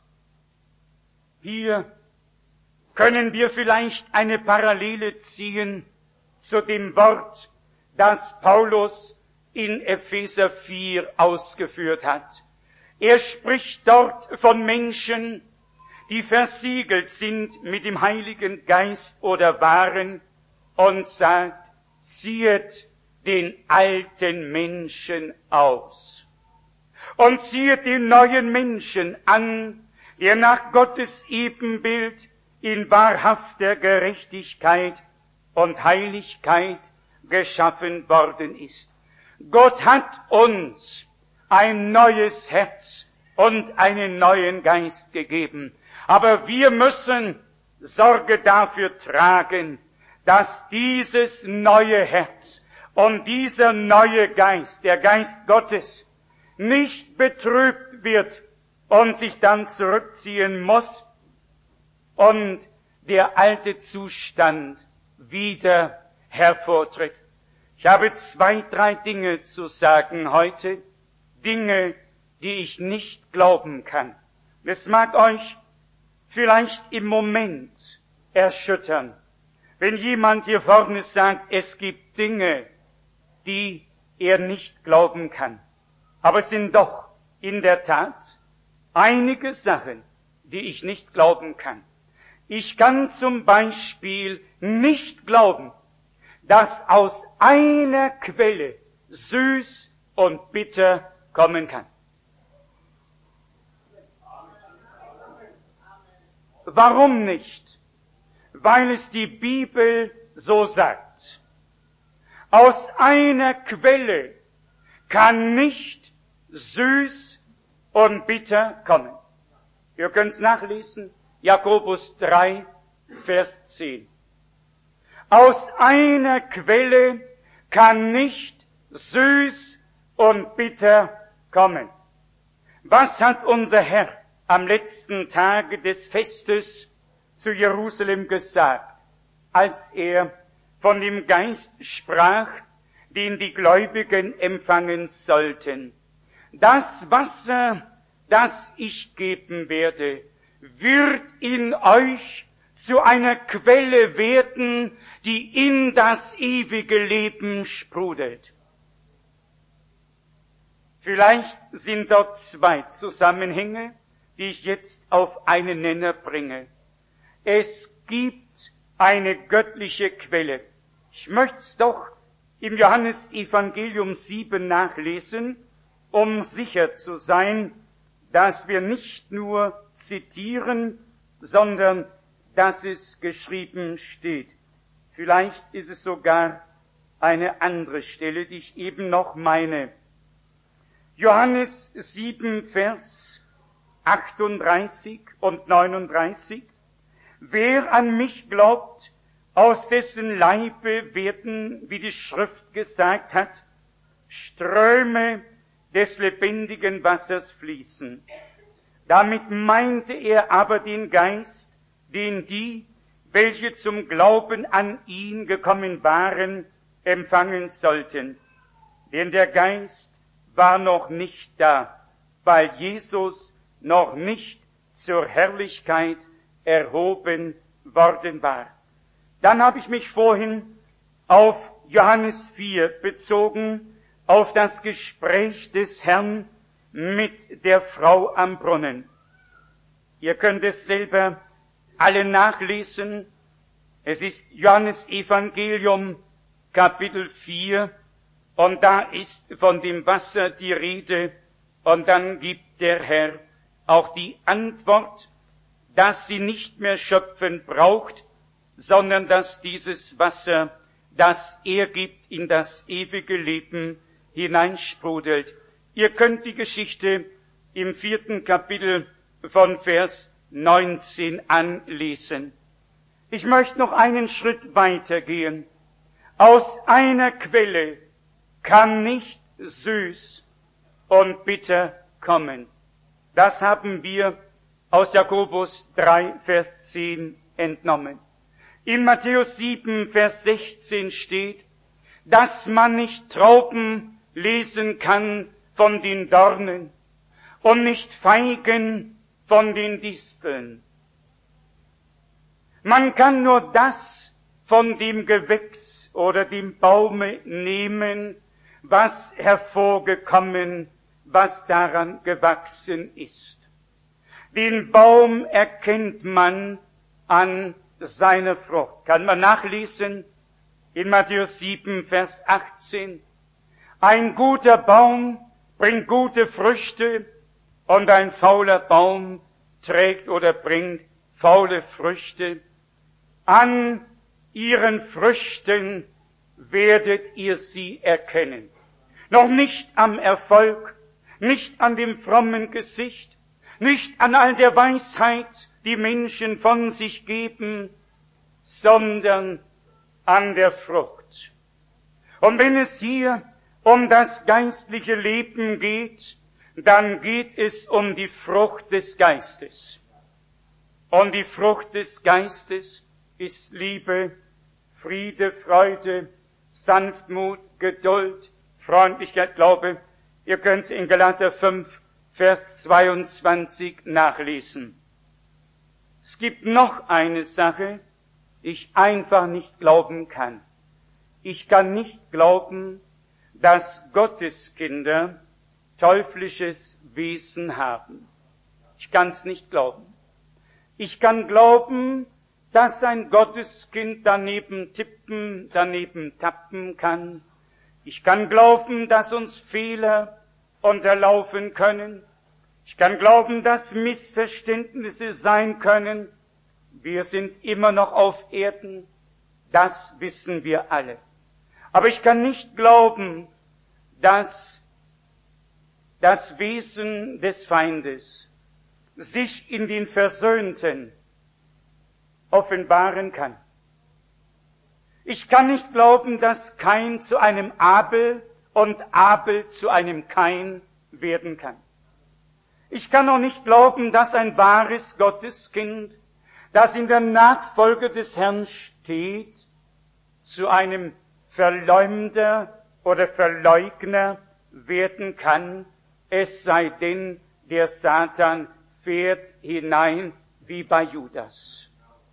Hier können wir vielleicht eine Parallele ziehen zu dem Wort, das Paulus in Epheser vier ausgeführt hat. Er spricht dort von Menschen, die versiegelt sind mit dem Heiligen Geist oder waren, und sagt: Ziehet den alten Menschen aus und ziehet den neuen Menschen an, der nach Gottes Ebenbild in wahrhafter Gerechtigkeit und Heiligkeit geschaffen worden ist. Gott hat uns ein neues Herz und einen neuen Geist gegeben. Aber wir müssen Sorge dafür tragen, dass dieses neue Herz und dieser neue Geist, der Geist Gottes, nicht betrübt wird und sich dann zurückziehen muss und der alte Zustand wieder hervortritt. Ich habe zwei, drei Dinge zu sagen heute, Dinge, die ich nicht glauben kann. Es mag euch vielleicht im Moment erschüttern, wenn jemand hier vorne sagt, es gibt Dinge, die er nicht glauben kann. Aber es sind doch in der Tat einige Sachen, die ich nicht glauben kann. Ich kann zum Beispiel nicht glauben, dass aus einer Quelle süß und bitter kommen kann. Warum nicht? Weil es die Bibel so sagt. Aus einer Quelle kann nicht süß und bitter kommen. Ihr könnt es nachlesen, Jakobus drei, Vers zehn. Aus einer Quelle kann nicht süß und bitter kommen. Was hat unser Herr am letzten Tage des Festes zu Jerusalem gesagt, als er von dem Geist sprach, den die Gläubigen empfangen sollten? Das Wasser, das ich geben werde, wird in euch zu einer Quelle werden, die in das ewige Leben sprudelt. Vielleicht sind dort zwei Zusammenhänge, die ich jetzt auf einen Nenner bringe. Es gibt eine göttliche Quelle. Ich möchte es doch im Johannesevangelium sieben nachlesen, um sicher zu sein, dass wir nicht nur zitieren, sondern dass es geschrieben steht. Vielleicht ist es sogar eine andere Stelle, die ich eben noch meine. Johannes sieben, Vers achtunddreißig und neununddreißig. Wer an mich glaubt, aus dessen Leibe werden, wie die Schrift gesagt hat, Ströme des lebendigen Wassers fließen. Damit meinte er aber den Geist, den die, welche zum Glauben an ihn gekommen waren, empfangen sollten. Denn der Geist war noch nicht da, weil Jesus noch nicht zur Herrlichkeit erhoben worden war. Dann habe ich mich vorhin auf Johannes vier bezogen, auf das Gespräch des Herrn mit der Frau am Brunnen. Ihr könnt es selber alle nachlesen. Es ist Johannes Evangelium Kapitel vier und da ist von dem Wasser die Rede, Und dann gibt der Herr auch die Antwort, dass sie nicht mehr schöpfen braucht, sondern dass dieses Wasser, das er gibt, in das ewige Leben hineinsprudelt. Ihr könnt die Geschichte im vierten Kapitel von Vers neunzehn anlesen. Ich möchte noch einen Schritt weitergehen. Aus einer Quelle kann nicht süß und bitter kommen. Das haben wir aus Jakobus drei, Vers zehn entnommen. In Matthäus sieben, Vers sechzehn steht, dass man nicht Trauben lesen kann von den Dornen und nicht Feigen von den Disteln. Man kann nur das von dem Gewächs oder dem Baume nehmen, was hervorgekommen, was daran gewachsen ist. Den Baum erkennt man an seiner Frucht. Kann man nachlesen in Matthäus sieben, Vers achtzehn. Ein guter Baum bringt gute Früchte und ein fauler Baum trägt oder bringt faule Früchte. An ihren Früchten werdet ihr sie erkennen. Noch nicht am Erfolg, nicht an dem frommen Gesicht, nicht an all der Weisheit, die Menschen von sich geben, sondern an der Frucht. Und wenn es hier um das geistliche Leben geht, dann geht es um die Frucht des Geistes. Und die Frucht des Geistes ist Liebe, Friede, Freude, Sanftmut, Geduld, Freundlichkeit, Glaube. Ihr könnt es in Galater fünf, Vers zweiundzwanzig nachlesen. Es gibt noch eine Sache, die ich einfach nicht glauben kann. Ich kann nicht glauben, dass Gotteskinder teuflisches Wesen haben. Ich kann es nicht glauben. Ich kann glauben, dass ein Gotteskind daneben tippen, daneben tappen kann. Ich kann glauben, dass uns Fehler unterlaufen können. Ich kann glauben, dass Missverständnisse sein können. Wir sind immer noch auf Erden. Das wissen wir alle. Aber ich kann nicht glauben, dass das Wesen des Feindes sich in den Versöhnten offenbaren kann. Ich kann nicht glauben, dass Kain zu einem Abel und Abel zu einem Kain werden kann. Ich kann auch nicht glauben, dass ein wahres Gotteskind, das in der Nachfolge des Herrn steht, zu einem Verleumder oder Verleugner werden kann, es sei denn, der Satan fährt hinein wie bei Judas.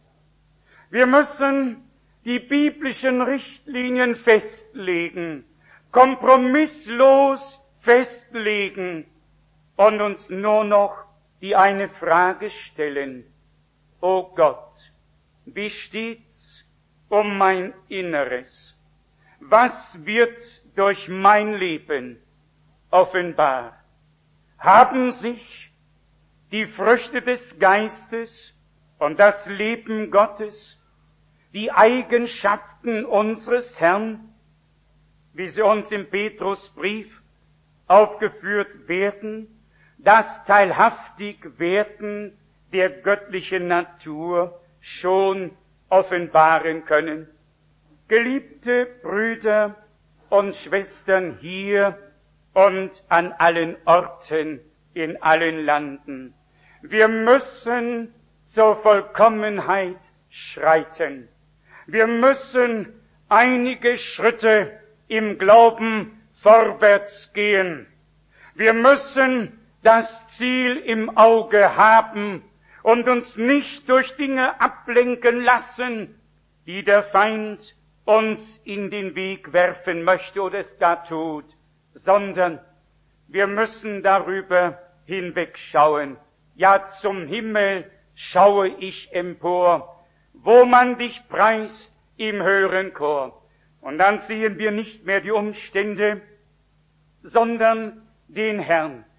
Wir müssen die biblischen Richtlinien festlegen, kompromisslos festlegen und uns nur noch die eine Frage stellen. O Gott, wie steht's um mein Inneres? Was wird durch mein Leben offenbar? Haben sich die Früchte des Geistes und das Leben Gottes, die Eigenschaften unseres Herrn, wie sie uns im Petrusbrief aufgeführt werden, das teilhaftig werden der göttlichen Natur schon offenbaren können. Geliebte Brüder und Schwestern hier und an allen Orten, in allen Landen, wir müssen zur Vollkommenheit schreiten. Wir müssen einige Schritte im Glauben vorwärts gehen. Wir müssen das Ziel im Auge haben und uns nicht durch Dinge ablenken lassen, die der Feind uns in den Weg werfen möchte oder es gar tut, sondern wir müssen darüber hinwegschauen. Ja, zum Himmel schaue ich empor, wo man dich preist im höheren Chor. Und dann sehen wir nicht mehr die Umstände, sondern den Herrn,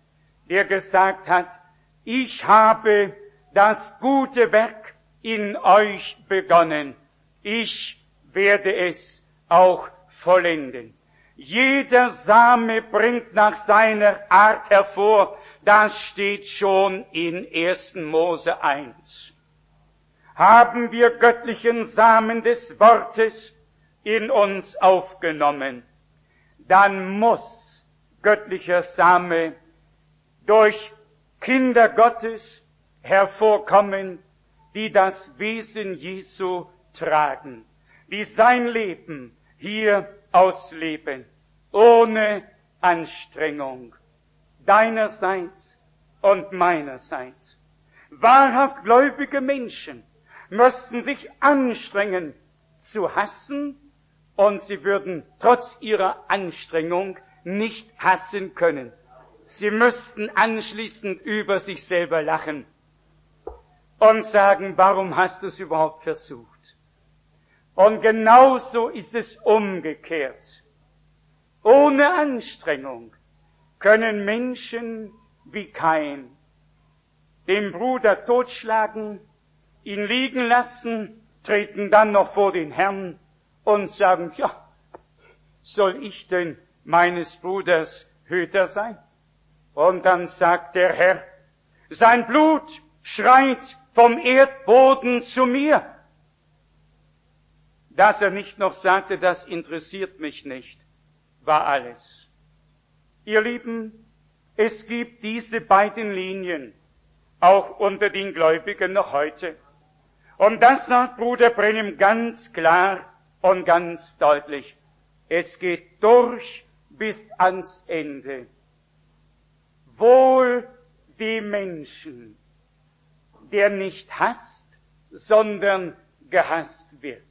der gesagt hat, ich habe das gute Werk in euch begonnen, ich werde es auch vollenden. Jeder Same bringt nach seiner Art hervor, das steht schon in ersten Mose eins. Haben wir göttlichen Samen des Wortes in uns aufgenommen, dann muss göttlicher Same durch Kinder Gottes hervorkommen, die das Wesen Jesu tragen, die sein Leben hier ausleben, ohne Anstrengung, deinerseits und meinerseits. Wahrhaft gläubige Menschen müssten sich anstrengen zu hassen, und sie würden trotz ihrer Anstrengung nicht hassen können. Sie müssten anschließend über sich selber lachen und sagen, warum hast du es überhaupt versucht? Und genauso ist es umgekehrt. Ohne Anstrengung können Menschen wie Kain den Bruder totschlagen, ihn liegen lassen, treten dann noch vor den Herrn und sagen, ja, soll ich denn meines Bruders Hüter sein? Und dann sagt der Herr, sein Blut schreit vom Erdboden zu mir. Dass er nicht noch sagte, das interessiert mich nicht, war alles. Ihr Lieben, es gibt diese beiden Linien auch unter den Gläubigen noch heute. Und das sagt Bruder Branham ganz klar und ganz deutlich. Es geht durch bis ans Ende. Wohl dem Menschen, der nicht hasst, sondern gehasst wird.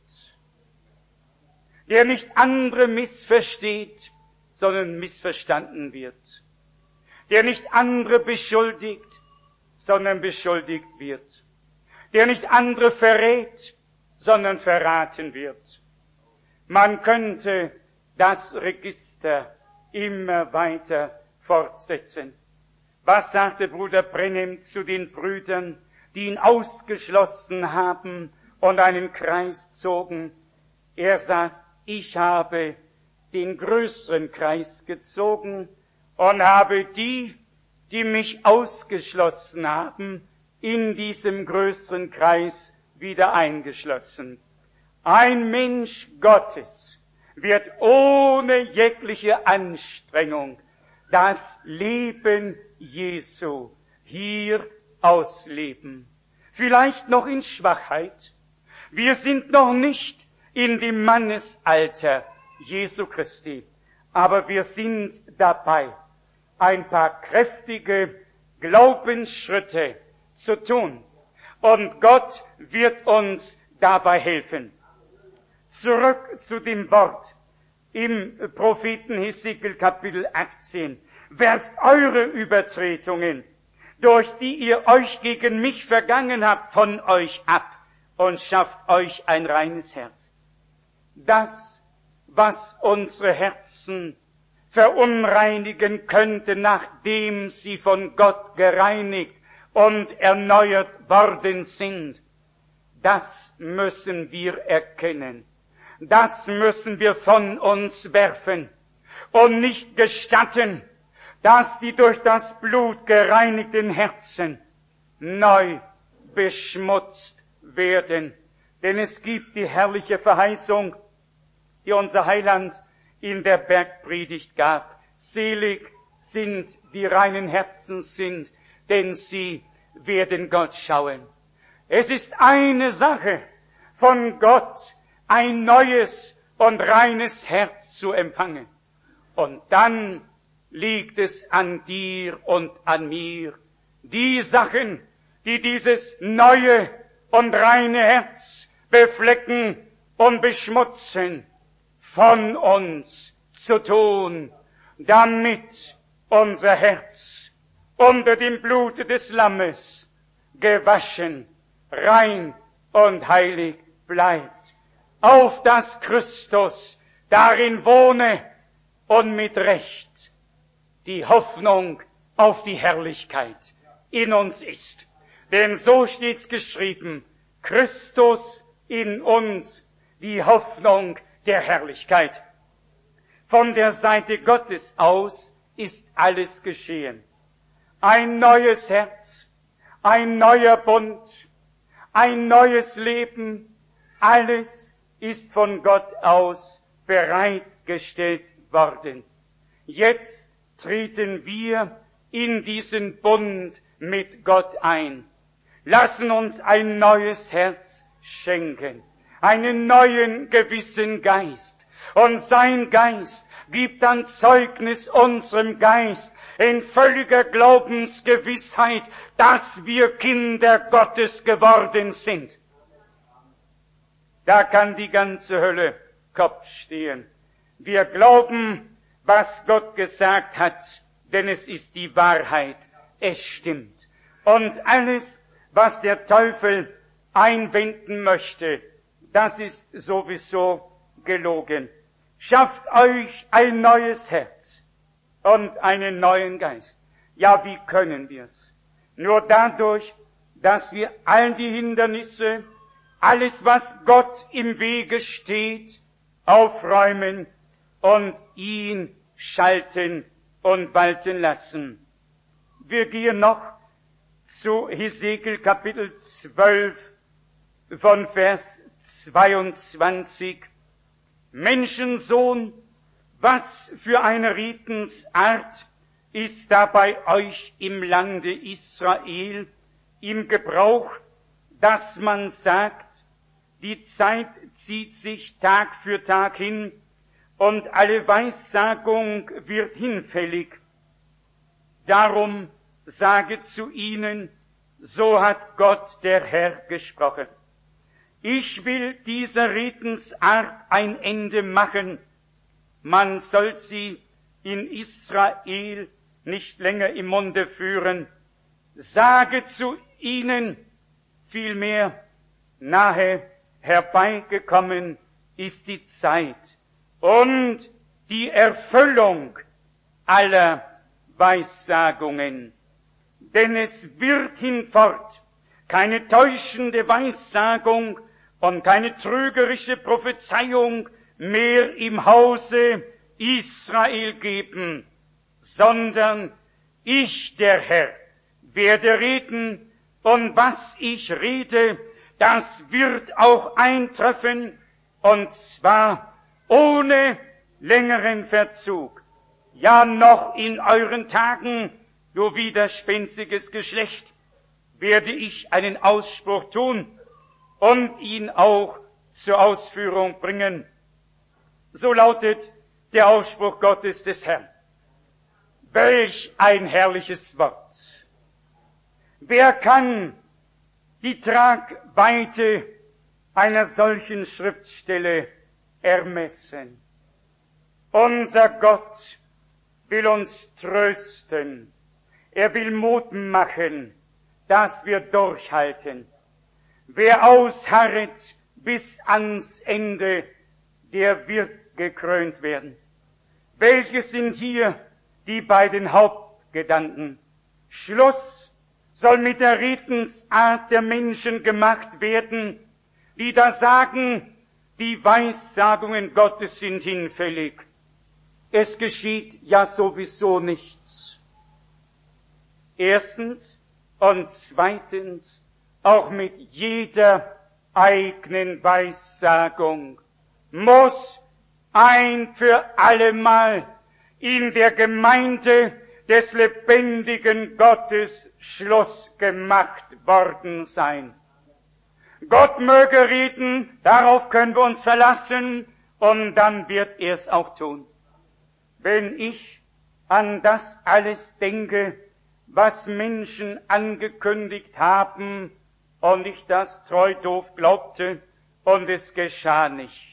Der nicht andere missversteht, sondern missverstanden wird. Der nicht andere beschuldigt, sondern beschuldigt wird. Der nicht andere verrät, sondern verraten wird. Man könnte das Register immer weiter fortsetzen. Was sagte Bruder Branham zu den Brüdern, die ihn ausgeschlossen haben und einen Kreis zogen? Er sagt, ich habe den größeren Kreis gezogen und habe die, die mich ausgeschlossen haben, in diesem größeren Kreis wieder eingeschlossen. Ein Mensch Gottes wird ohne jegliche Anstrengung das Leben Jesu hier ausleben. Vielleicht noch in Schwachheit. Wir sind noch nicht in dem Mannesalter Jesu Christi, aber wir sind dabei, ein paar kräftige Glaubensschritte zu tun. Und Gott wird uns dabei helfen. Zurück zu dem Wort im Propheten Hesekiel Kapitel achtzehn. Werft eure Übertretungen, durch die ihr euch gegen mich vergangen habt, von euch ab und schafft euch ein reines Herz. Das, was unsere Herzen verunreinigen könnte, nachdem sie von Gott gereinigt und erneuert worden sind, das müssen wir erkennen. Das müssen wir von uns werfen und nicht gestatten, dass die durch das Blut gereinigten Herzen neu beschmutzt werden. Denn es gibt die herrliche Verheißung, die unser Heiland in der Bergpredigt gab. Selig sind die reinen Herzen sind, denn sie werden Gott schauen. Es ist eine Sache, von Gott ein neues und reines Herz zu empfangen. Und dann liegt es an dir und an mir, die Sachen, die dieses neue und reine Herz beflecken und beschmutzen, von uns zu tun, damit unser Herz unter dem Blute des Lammes gewaschen, rein und heilig bleibt, auf dass Christus darin wohne und mit Recht die Hoffnung auf die Herrlichkeit in uns ist. Denn so steht's geschrieben, Christus in uns, die Hoffnung der Herrlichkeit. Von der Seite Gottes aus ist alles geschehen. Ein neues Herz, ein neuer Bund, ein neues Leben, alles ist von Gott aus bereitgestellt worden. Jetzt treten wir in diesen Bund mit Gott ein. Lassen uns ein neues Herz schenken, einen neuen gewissen Geist. Und sein Geist gibt dann Zeugnis unserem Geist in völliger Glaubensgewissheit, dass wir Kinder Gottes geworden sind. Da kann die ganze Hölle Kopf stehen. Wir glauben, was Gott gesagt hat, denn es ist die Wahrheit, es stimmt. Und alles, was der Teufel einwenden möchte, das ist sowieso gelogen. Schafft euch ein neues Herz und einen neuen Geist. Ja, wie können wir's? Nur dadurch, dass wir all die Hindernisse, alles, was Gott im Wege steht, aufräumen und ihn schalten und walten lassen. Wir gehen noch zu Hesekiel Kapitel zwölf von Vers zweiundzwanzig. Menschensohn, was für eine Rietensart ist da bei euch im Lande Israel im Gebrauch, dass man sagt, die Zeit zieht sich Tag für Tag hin und alle Weissagung wird hinfällig. Darum sage zu ihnen, so hat Gott der Herr gesprochen. Ich will dieser Redensart ein Ende machen. Man soll sie in Israel nicht länger im Munde führen. Sage zu ihnen vielmehr, nahe herbeigekommen ist die Zeit und die Erfüllung aller Weissagungen. Denn es wird hinfort keine täuschende Weissagung und keine trügerische Prophezeiung mehr im Hause Israel geben, sondern ich, der Herr, werde reden, und was ich rede, das wird auch eintreffen, und zwar ohne längeren Verzug. Ja, noch in euren Tagen, du widerspenstiges Geschlecht, werde ich einen Ausspruch tun und ihn auch zur Ausführung bringen. So lautet der Ausspruch Gottes des Herrn. Welch ein herrliches Wort! Wer kann die Tragweite einer solchen Schriftstelle ermessen? Unser Gott will uns trösten. Er will Mut machen, dass wir durchhalten. Wer ausharret bis ans Ende, der wird gekrönt werden. Welche sind hier die beiden Hauptgedanken? Schluss soll mit der Redensart der Menschen gemacht werden, die da sagen, die Weissagungen Gottes sind hinfällig. Es geschieht ja sowieso nichts. Erstens und zweitens, auch mit jeder eigenen Weissagung muss ein für allemal in der Gemeinde des lebendigen Gottes Schluss gemacht worden sein. Gott möge reden, darauf können wir uns verlassen, und dann wird er es auch tun. Wenn ich an das alles denke, was Menschen angekündigt haben, und ich das treu doof glaubte, und es geschah nicht,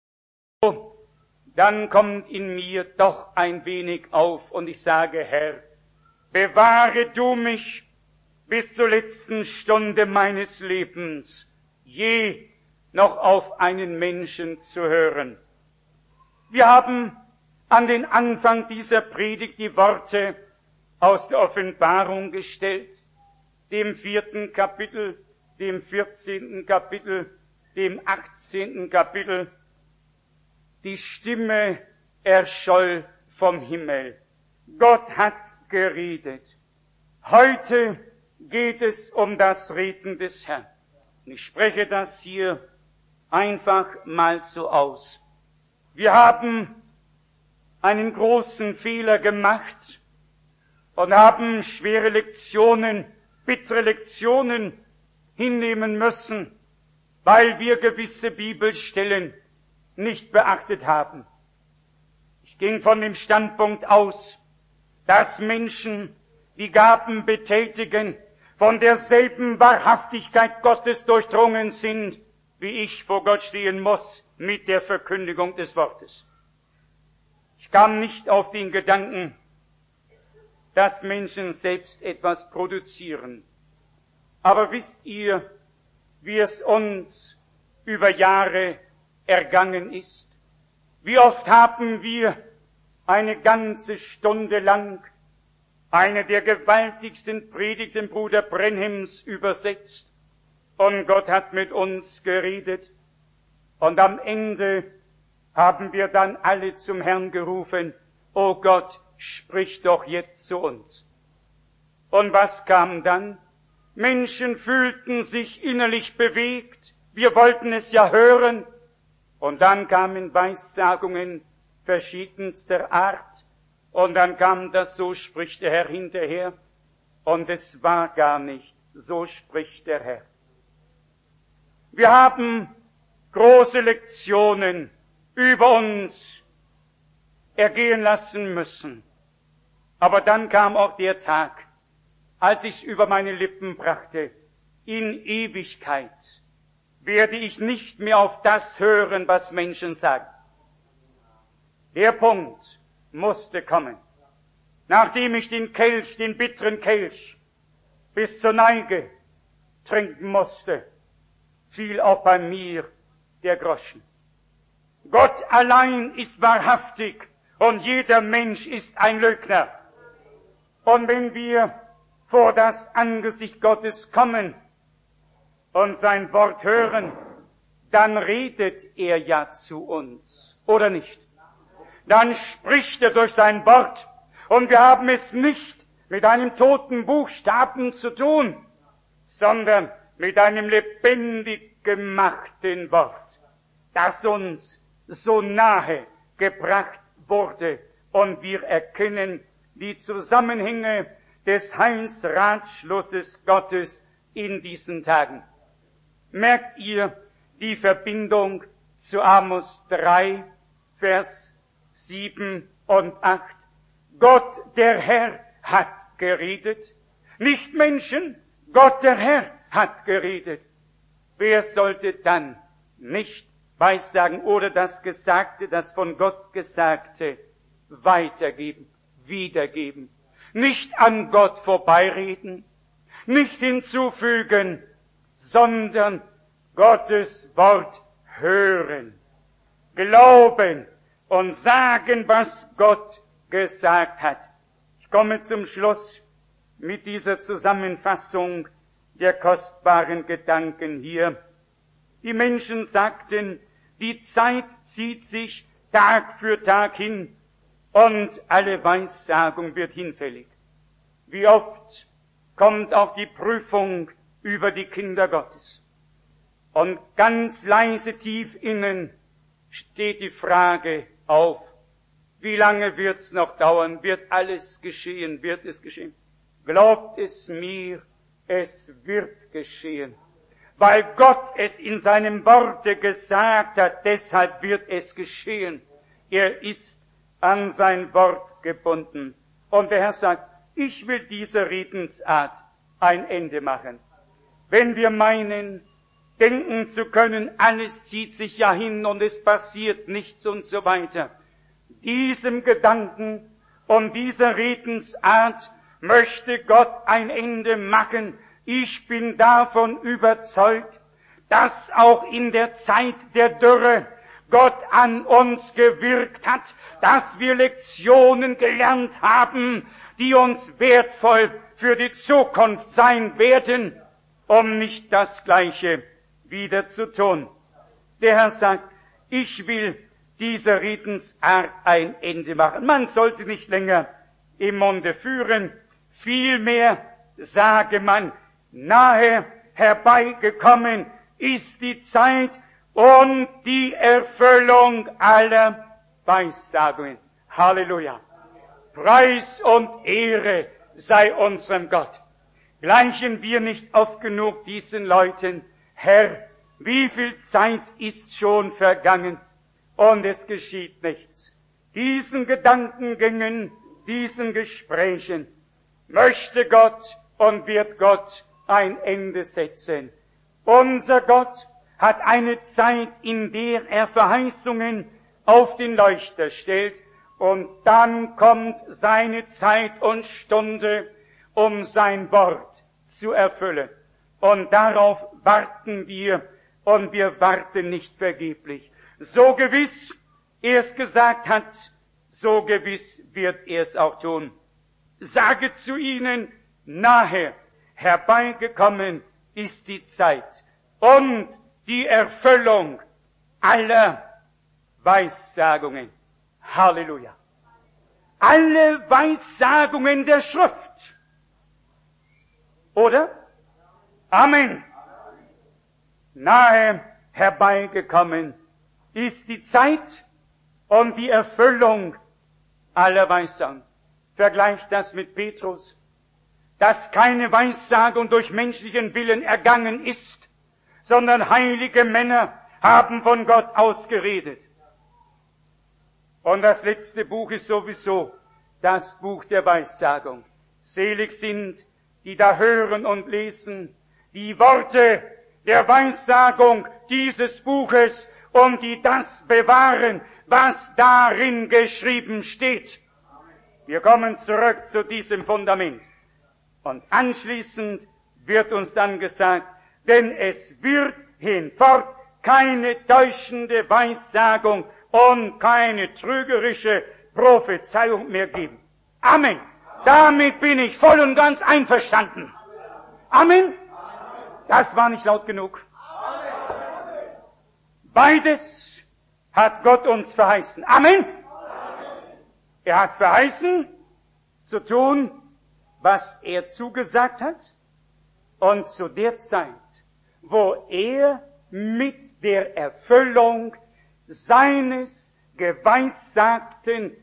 dann kommt in mir doch ein wenig auf, und ich sage, Herr, bewahre du mich bis zur letzten Stunde meines Lebens, je noch auf einen Menschen zu hören. Wir haben an den Anfang dieser Predigt die Worte aus der Offenbarung gestellt, dem vierten Kapitel, dem vierzehnten Kapitel, dem achtzehnten Kapitel. Die Stimme erscholl vom Himmel. Gott hat geredet. Heute geht es um das Reden des Herrn. Und ich spreche das hier einfach mal so aus. Wir haben einen großen Fehler gemacht und haben schwere Lektionen, bittere Lektionen hinnehmen müssen, weil wir gewisse Bibelstellen nicht beachtet haben. Ich ging von dem Standpunkt aus, dass Menschen, die Gaben betätigen, von derselben Wahrhaftigkeit Gottes durchdrungen sind, wie ich vor Gott stehen muss mit der Verkündigung des Wortes. Ich kam nicht auf den Gedanken, dass Menschen selbst etwas produzieren. Aber wisst ihr, wie es uns über Jahre ergangen ist? Wie oft haben wir eine ganze Stunde lang eine der gewaltigsten Predigten Bruder Brenhims übersetzt, und Gott hat mit uns geredet, und am Ende haben wir dann alle zum Herrn gerufen: O Gott, sprich doch jetzt zu uns. Und was kam dann? Menschen fühlten sich innerlich bewegt, wir wollten es ja hören, und dann kamen Weissagungen verschiedenster Art, und dann kam das: So spricht der Herr hinterher, und es war gar nicht: So spricht der Herr. Wir haben große Lektionen über uns ergehen lassen müssen. Aber dann kam auch der Tag, als ich es über meine Lippen brachte: In Ewigkeit werde ich nicht mehr auf das hören, was Menschen sagen. Der Punkt musste kommen. Nachdem ich den Kelch, den bitteren Kelch, bis zur Neige trinken musste, fiel auch bei mir der Groschen. Gott allein ist wahrhaftig und jeder Mensch ist ein Lügner. Und wenn wir vor das Angesicht Gottes kommen und sein Wort hören, dann redet er ja zu uns, oder nicht? Dann spricht er durch sein Wort, und wir haben es nicht mit einem toten Buchstaben zu tun, sondern mit einem lebendig gemachten Wort, das uns so nahe gebracht wurde, und wir erkennen die Zusammenhänge des Heilsratschlusses Gottes in diesen Tagen. Merkt ihr die Verbindung zu Amos drei, Vers sieben und acht? Gott, der Herr, hat geredet. Nicht Menschen, Gott, der Herr, hat geredet. Wer sollte dann nicht Weissagen oder das Gesagte, das von Gott Gesagte, weitergeben, wiedergeben? Nicht an Gott vorbeireden, nicht hinzufügen, sondern Gottes Wort hören, glauben und sagen, was Gott gesagt hat. Ich komme zum Schluss mit dieser Zusammenfassung der kostbaren Gedanken hier. Die Menschen sagten, die Zeit zieht sich Tag für Tag hin und alle Weissagung wird hinfällig. Wie oft kommt auch die Prüfung über die Kinder Gottes. Und ganz leise tief innen steht die Frage auf: Wie lange wird's noch dauern? Wird alles geschehen? Wird es geschehen? Glaubt es mir, es wird geschehen. Weil Gott es in seinem Worte gesagt hat, deshalb wird es geschehen. Er ist an sein Wort gebunden. Und der Herr sagt: Ich will dieser Redensart ein Ende machen. Wenn wir meinen, denken zu können, alles zieht sich ja hin und es passiert nichts und so weiter, diesem Gedanken und dieser Redensart möchte Gott ein Ende machen. Ich bin davon überzeugt, dass auch in der Zeit der Dürre Gott an uns gewirkt hat, dass wir Lektionen gelernt haben, die uns wertvoll für die Zukunft sein werden, um nicht das Gleiche wieder zu tun. Der Herr sagt, ich will dieser Redensart ein Ende machen. Man soll sie nicht länger im Munde führen, vielmehr sage man, nahe herbeigekommen ist die Zeit und die Erfüllung aller Weissagungen. Halleluja! Preis und Ehre sei unserem Gott. Gleichen wir nicht oft genug diesen Leuten, Herr, wie viel Zeit ist schon vergangen und es geschieht nichts. Diesen Gedankengängen, diesen Gesprächen möchte Gott und wird Gott ein Ende setzen. Unser Gott hat eine Zeit, in der er Verheißungen auf den Leuchter stellt, und dann kommt seine Zeit und Stunde, um sein Wort zu erfüllen. Und darauf warten wir, und wir warten nicht vergeblich. So gewiss er es gesagt hat, so gewiss wird er es auch tun. Sage zu ihnen, nahe herbeigekommen ist die Zeit und die Erfüllung aller Weissagungen. Halleluja! Alle Weissagungen der Schrift. Oder? Amen. Nahe herbeigekommen ist die Zeit und die Erfüllung aller Weissagungen. Vergleicht das mit Petrus, dass keine Weissagung durch menschlichen Willen ergangen ist, sondern heilige Männer haben von Gott ausgeredet. Und das letzte Buch ist sowieso das Buch der Weissagung. Selig sind, die da hören und lesen die Worte der Weissagung dieses Buches und die das bewahren, was darin geschrieben steht. Wir kommen zurück zu diesem Fundament. Und anschließend wird uns dann gesagt, denn es wird hinfort keine täuschende Weissagung und keine trügerische Prophezeiung mehr geben. Amen. Damit bin ich voll und ganz einverstanden. Amen. Das war nicht laut genug. Beides hat Gott uns verheißen. Amen. Er hat verheißen, zu tun, was er zugesagt hat, und zu der Zeit, wo er mit der Erfüllung seines geweissagten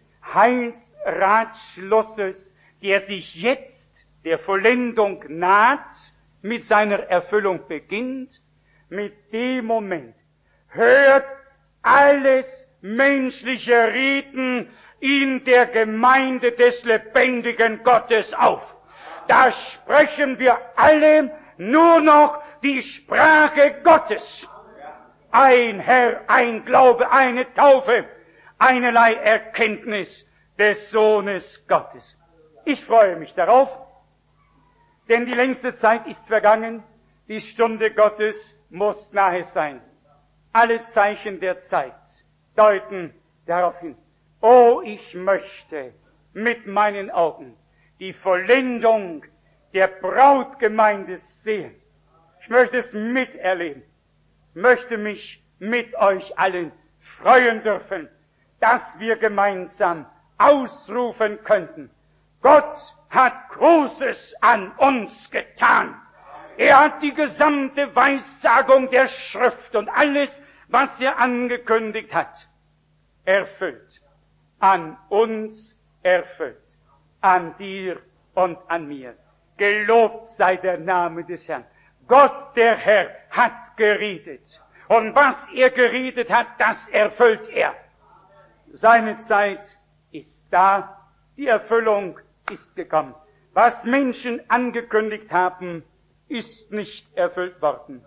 Heilsratschlusses, der sich jetzt der Vollendung naht, mit seiner Erfüllung beginnt, mit dem Moment hört alles menschliche Reden in der Gemeinde des lebendigen Gottes auf. Da sprechen wir alle nur noch die Sprache Gottes. Ein Herr, ein Glaube, eine Taufe, einerlei Erkenntnis des Sohnes Gottes. Ich freue mich darauf, denn die längste Zeit ist vergangen, die Stunde Gottes muss nahe sein. Alle Zeichen der Zeit deuten darauf hin. Oh, ich möchte mit meinen Augen die Vollendung der Brautgemeinde sehen. Ich möchte es miterleben. Ich möchte mich mit euch allen freuen dürfen, dass wir gemeinsam ausrufen könnten: Gott hat Großes an uns getan. Er hat die gesamte Weissagung der Schrift und alles, was er angekündigt hat, erfüllt. An uns erfüllt. An dir und an mir. Gelobt sei der Name des Herrn. Gott, der Herr, hat geredet. Und was er geredet hat, das erfüllt er. Seine Zeit ist da. Die Erfüllung ist gekommen. Was Menschen angekündigt haben, ist nicht erfüllt worden.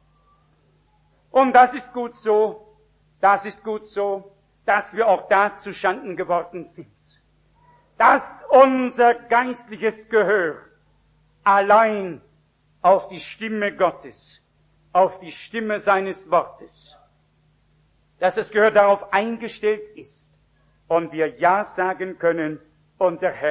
Und das ist gut so. Das ist gut so, dass wir auch da zuschanden geworden sind. Dass unser geistliches Gehör allein auf die Stimme Gottes, auf die Stimme seines Wortes, dass das Gehör darauf eingestellt ist und wir Ja sagen können und der Herr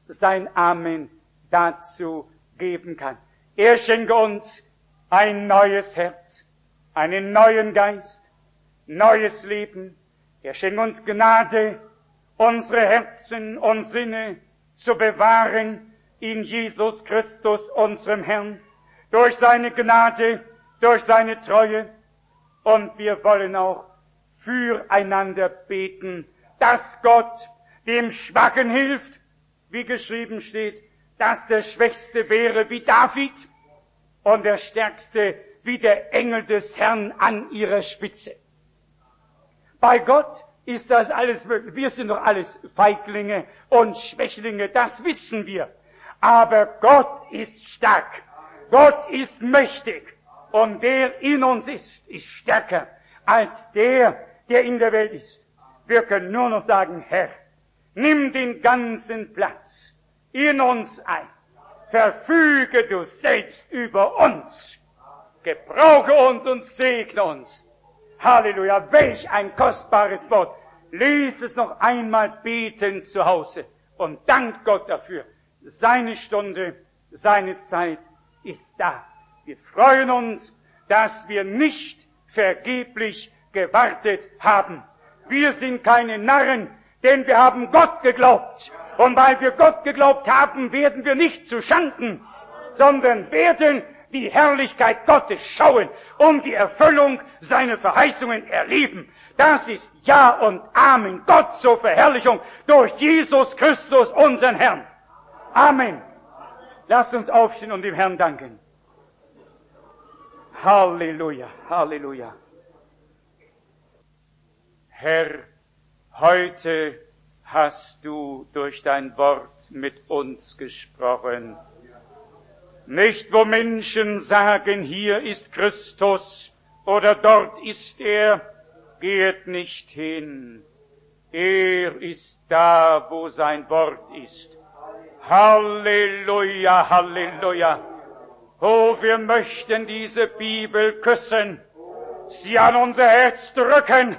sein Amen dazu geben kann. Er schenke uns ein neues Herz, einen neuen Geist, neues Leben. Er schenke uns Gnade, unsere Herzen und Sinne zu bewahren in Jesus Christus, unserem Herrn, durch seine Gnade, durch seine Treue. Und wir wollen auch füreinander beten, dass Gott dem Schwachen hilft, wie geschrieben steht, dass der Schwächste wäre wie David und der Stärkste wie der Engel des Herrn an ihrer Spitze. Bei Gott ist das alles möglich. Wir sind doch alles Feiglinge und Schwächlinge, das wissen wir. Aber Gott ist stark, Gott ist mächtig und der in uns ist, ist stärker als der, der in der Welt ist. Wir können nur noch sagen, Herr, nimm den ganzen Platz in uns ein. Verfüge du selbst über uns. Gebrauche uns und segne uns. Halleluja, welch ein kostbares Wort. Lies es noch einmal beten zu Hause und dank Gott dafür. Seine Stunde, seine Zeit ist da. Wir freuen uns, dass wir nicht vergeblich gewartet haben. Wir sind keine Narren, denn wir haben Gott geglaubt. Und weil wir Gott geglaubt haben, werden wir nicht zu Schanden, sondern werden die Herrlichkeit Gottes schauen und die Erfüllung seiner Verheißungen erleben. Das ist Ja und Amen. Gott zur Verherrlichung durch Jesus Christus, unseren Herrn. Amen. Lasst uns aufstehen und dem Herrn danken. Halleluja, Halleluja. Herr, heute hast du durch dein Wort mit uns gesprochen. Nicht, wo Menschen sagen, hier ist Christus oder dort ist er, geht nicht hin. Er ist da, wo sein Wort ist. Halleluja, Halleluja. Oh, wir möchten diese Bibel küssen, sie an unser Herz drücken.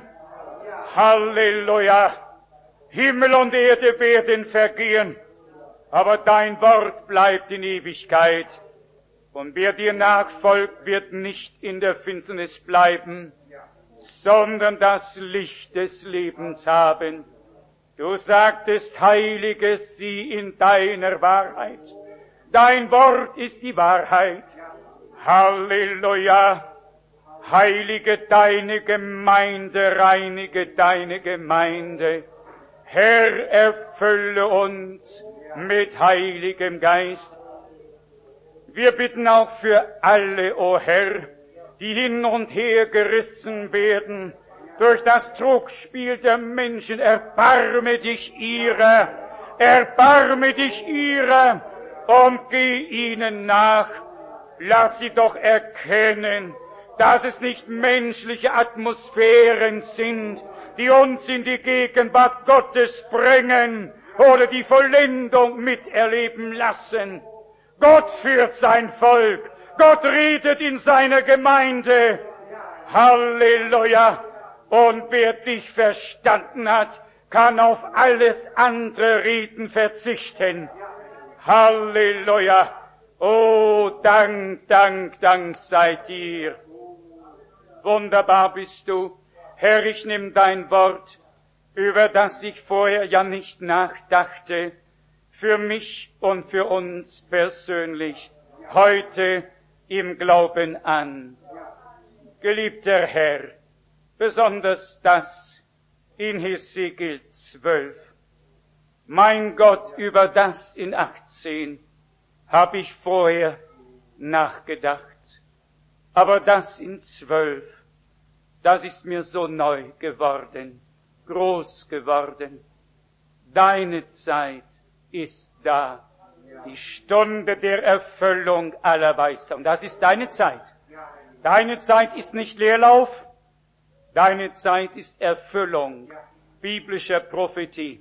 Halleluja. Himmel und Erde werden vergehen, aber dein Wort bleibt in Ewigkeit. Und wer dir nachfolgt, wird nicht in der Finsternis bleiben, sondern das Licht des Lebens haben. Du sagtest, heilige sie in deiner Wahrheit. Dein Wort ist die Wahrheit. Halleluja. Heilige deine Gemeinde, reinige deine Gemeinde. Herr, erfülle uns mit Heiligem Geist. Wir bitten auch für alle, o Herr, die hin und her gerissen werden durch das Trugspiel der Menschen. Erbarme dich ihrer, erbarme dich ihrer und geh ihnen nach. Lass sie doch erkennen, dass es nicht menschliche Atmosphären sind, die uns in die Gegenwart Gottes bringen oder die Vollendung miterleben lassen. Gott führt sein Volk, Gott redet in seiner Gemeinde. Halleluja! Und wer dich verstanden hat, kann auf alles andere Reden verzichten. Halleluja! Oh, Dank, Dank, Dank sei dir. Wunderbar bist du. Herr, ich nimm dein Wort, über das ich vorher ja nicht nachdachte, für mich und für uns persönlich, heute im Glauben an. Geliebter Herr, besonders das in Hesekiel zwölf. Mein Gott, über das in achtzehn habe ich vorher nachgedacht. Aber das in zwölf, das ist mir so neu geworden, groß geworden. Deine Zeit ist da, die Stunde der Erfüllung aller Weisung. Das ist deine Zeit. Deine Zeit ist nicht Leerlauf, deine Zeit ist Erfüllung biblischer Prophetie.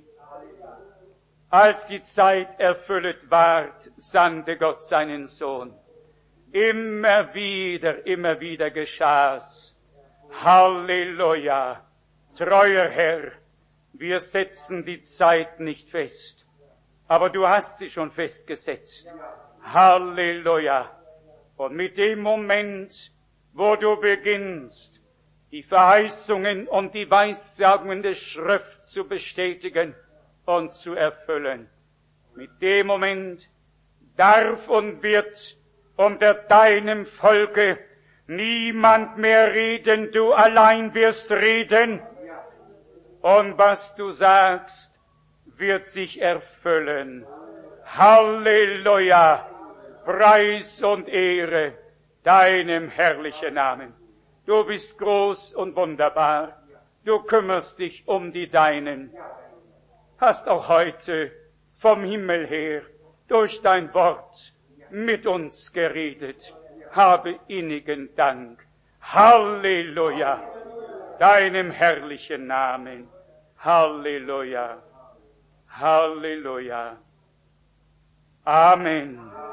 Als die Zeit erfüllt ward, sandte Gott seinen Sohn. Immer wieder, immer wieder geschah's. Halleluja! Treuer Herr, wir setzen die Zeit nicht fest. aber du hast sie schon festgesetzt. Halleluja. Und mit dem Moment, wo du beginnst, die Verheißungen und die Weissagungen der Schrift zu bestätigen und zu erfüllen, mit dem Moment darf und wird unter deinem Volke niemand mehr reden, du allein wirst reden. Und was du sagst, wird sich erfüllen. Halleluja! Preis und Ehre deinem herrlichen Namen. Du bist groß und wunderbar. Du kümmerst dich um die Deinen. Hast auch heute vom Himmel her durch dein Wort mit uns geredet. Habe innigen Dank. Halleluja! Deinem herrlichen Namen. Halleluja! Halleluja! Amen.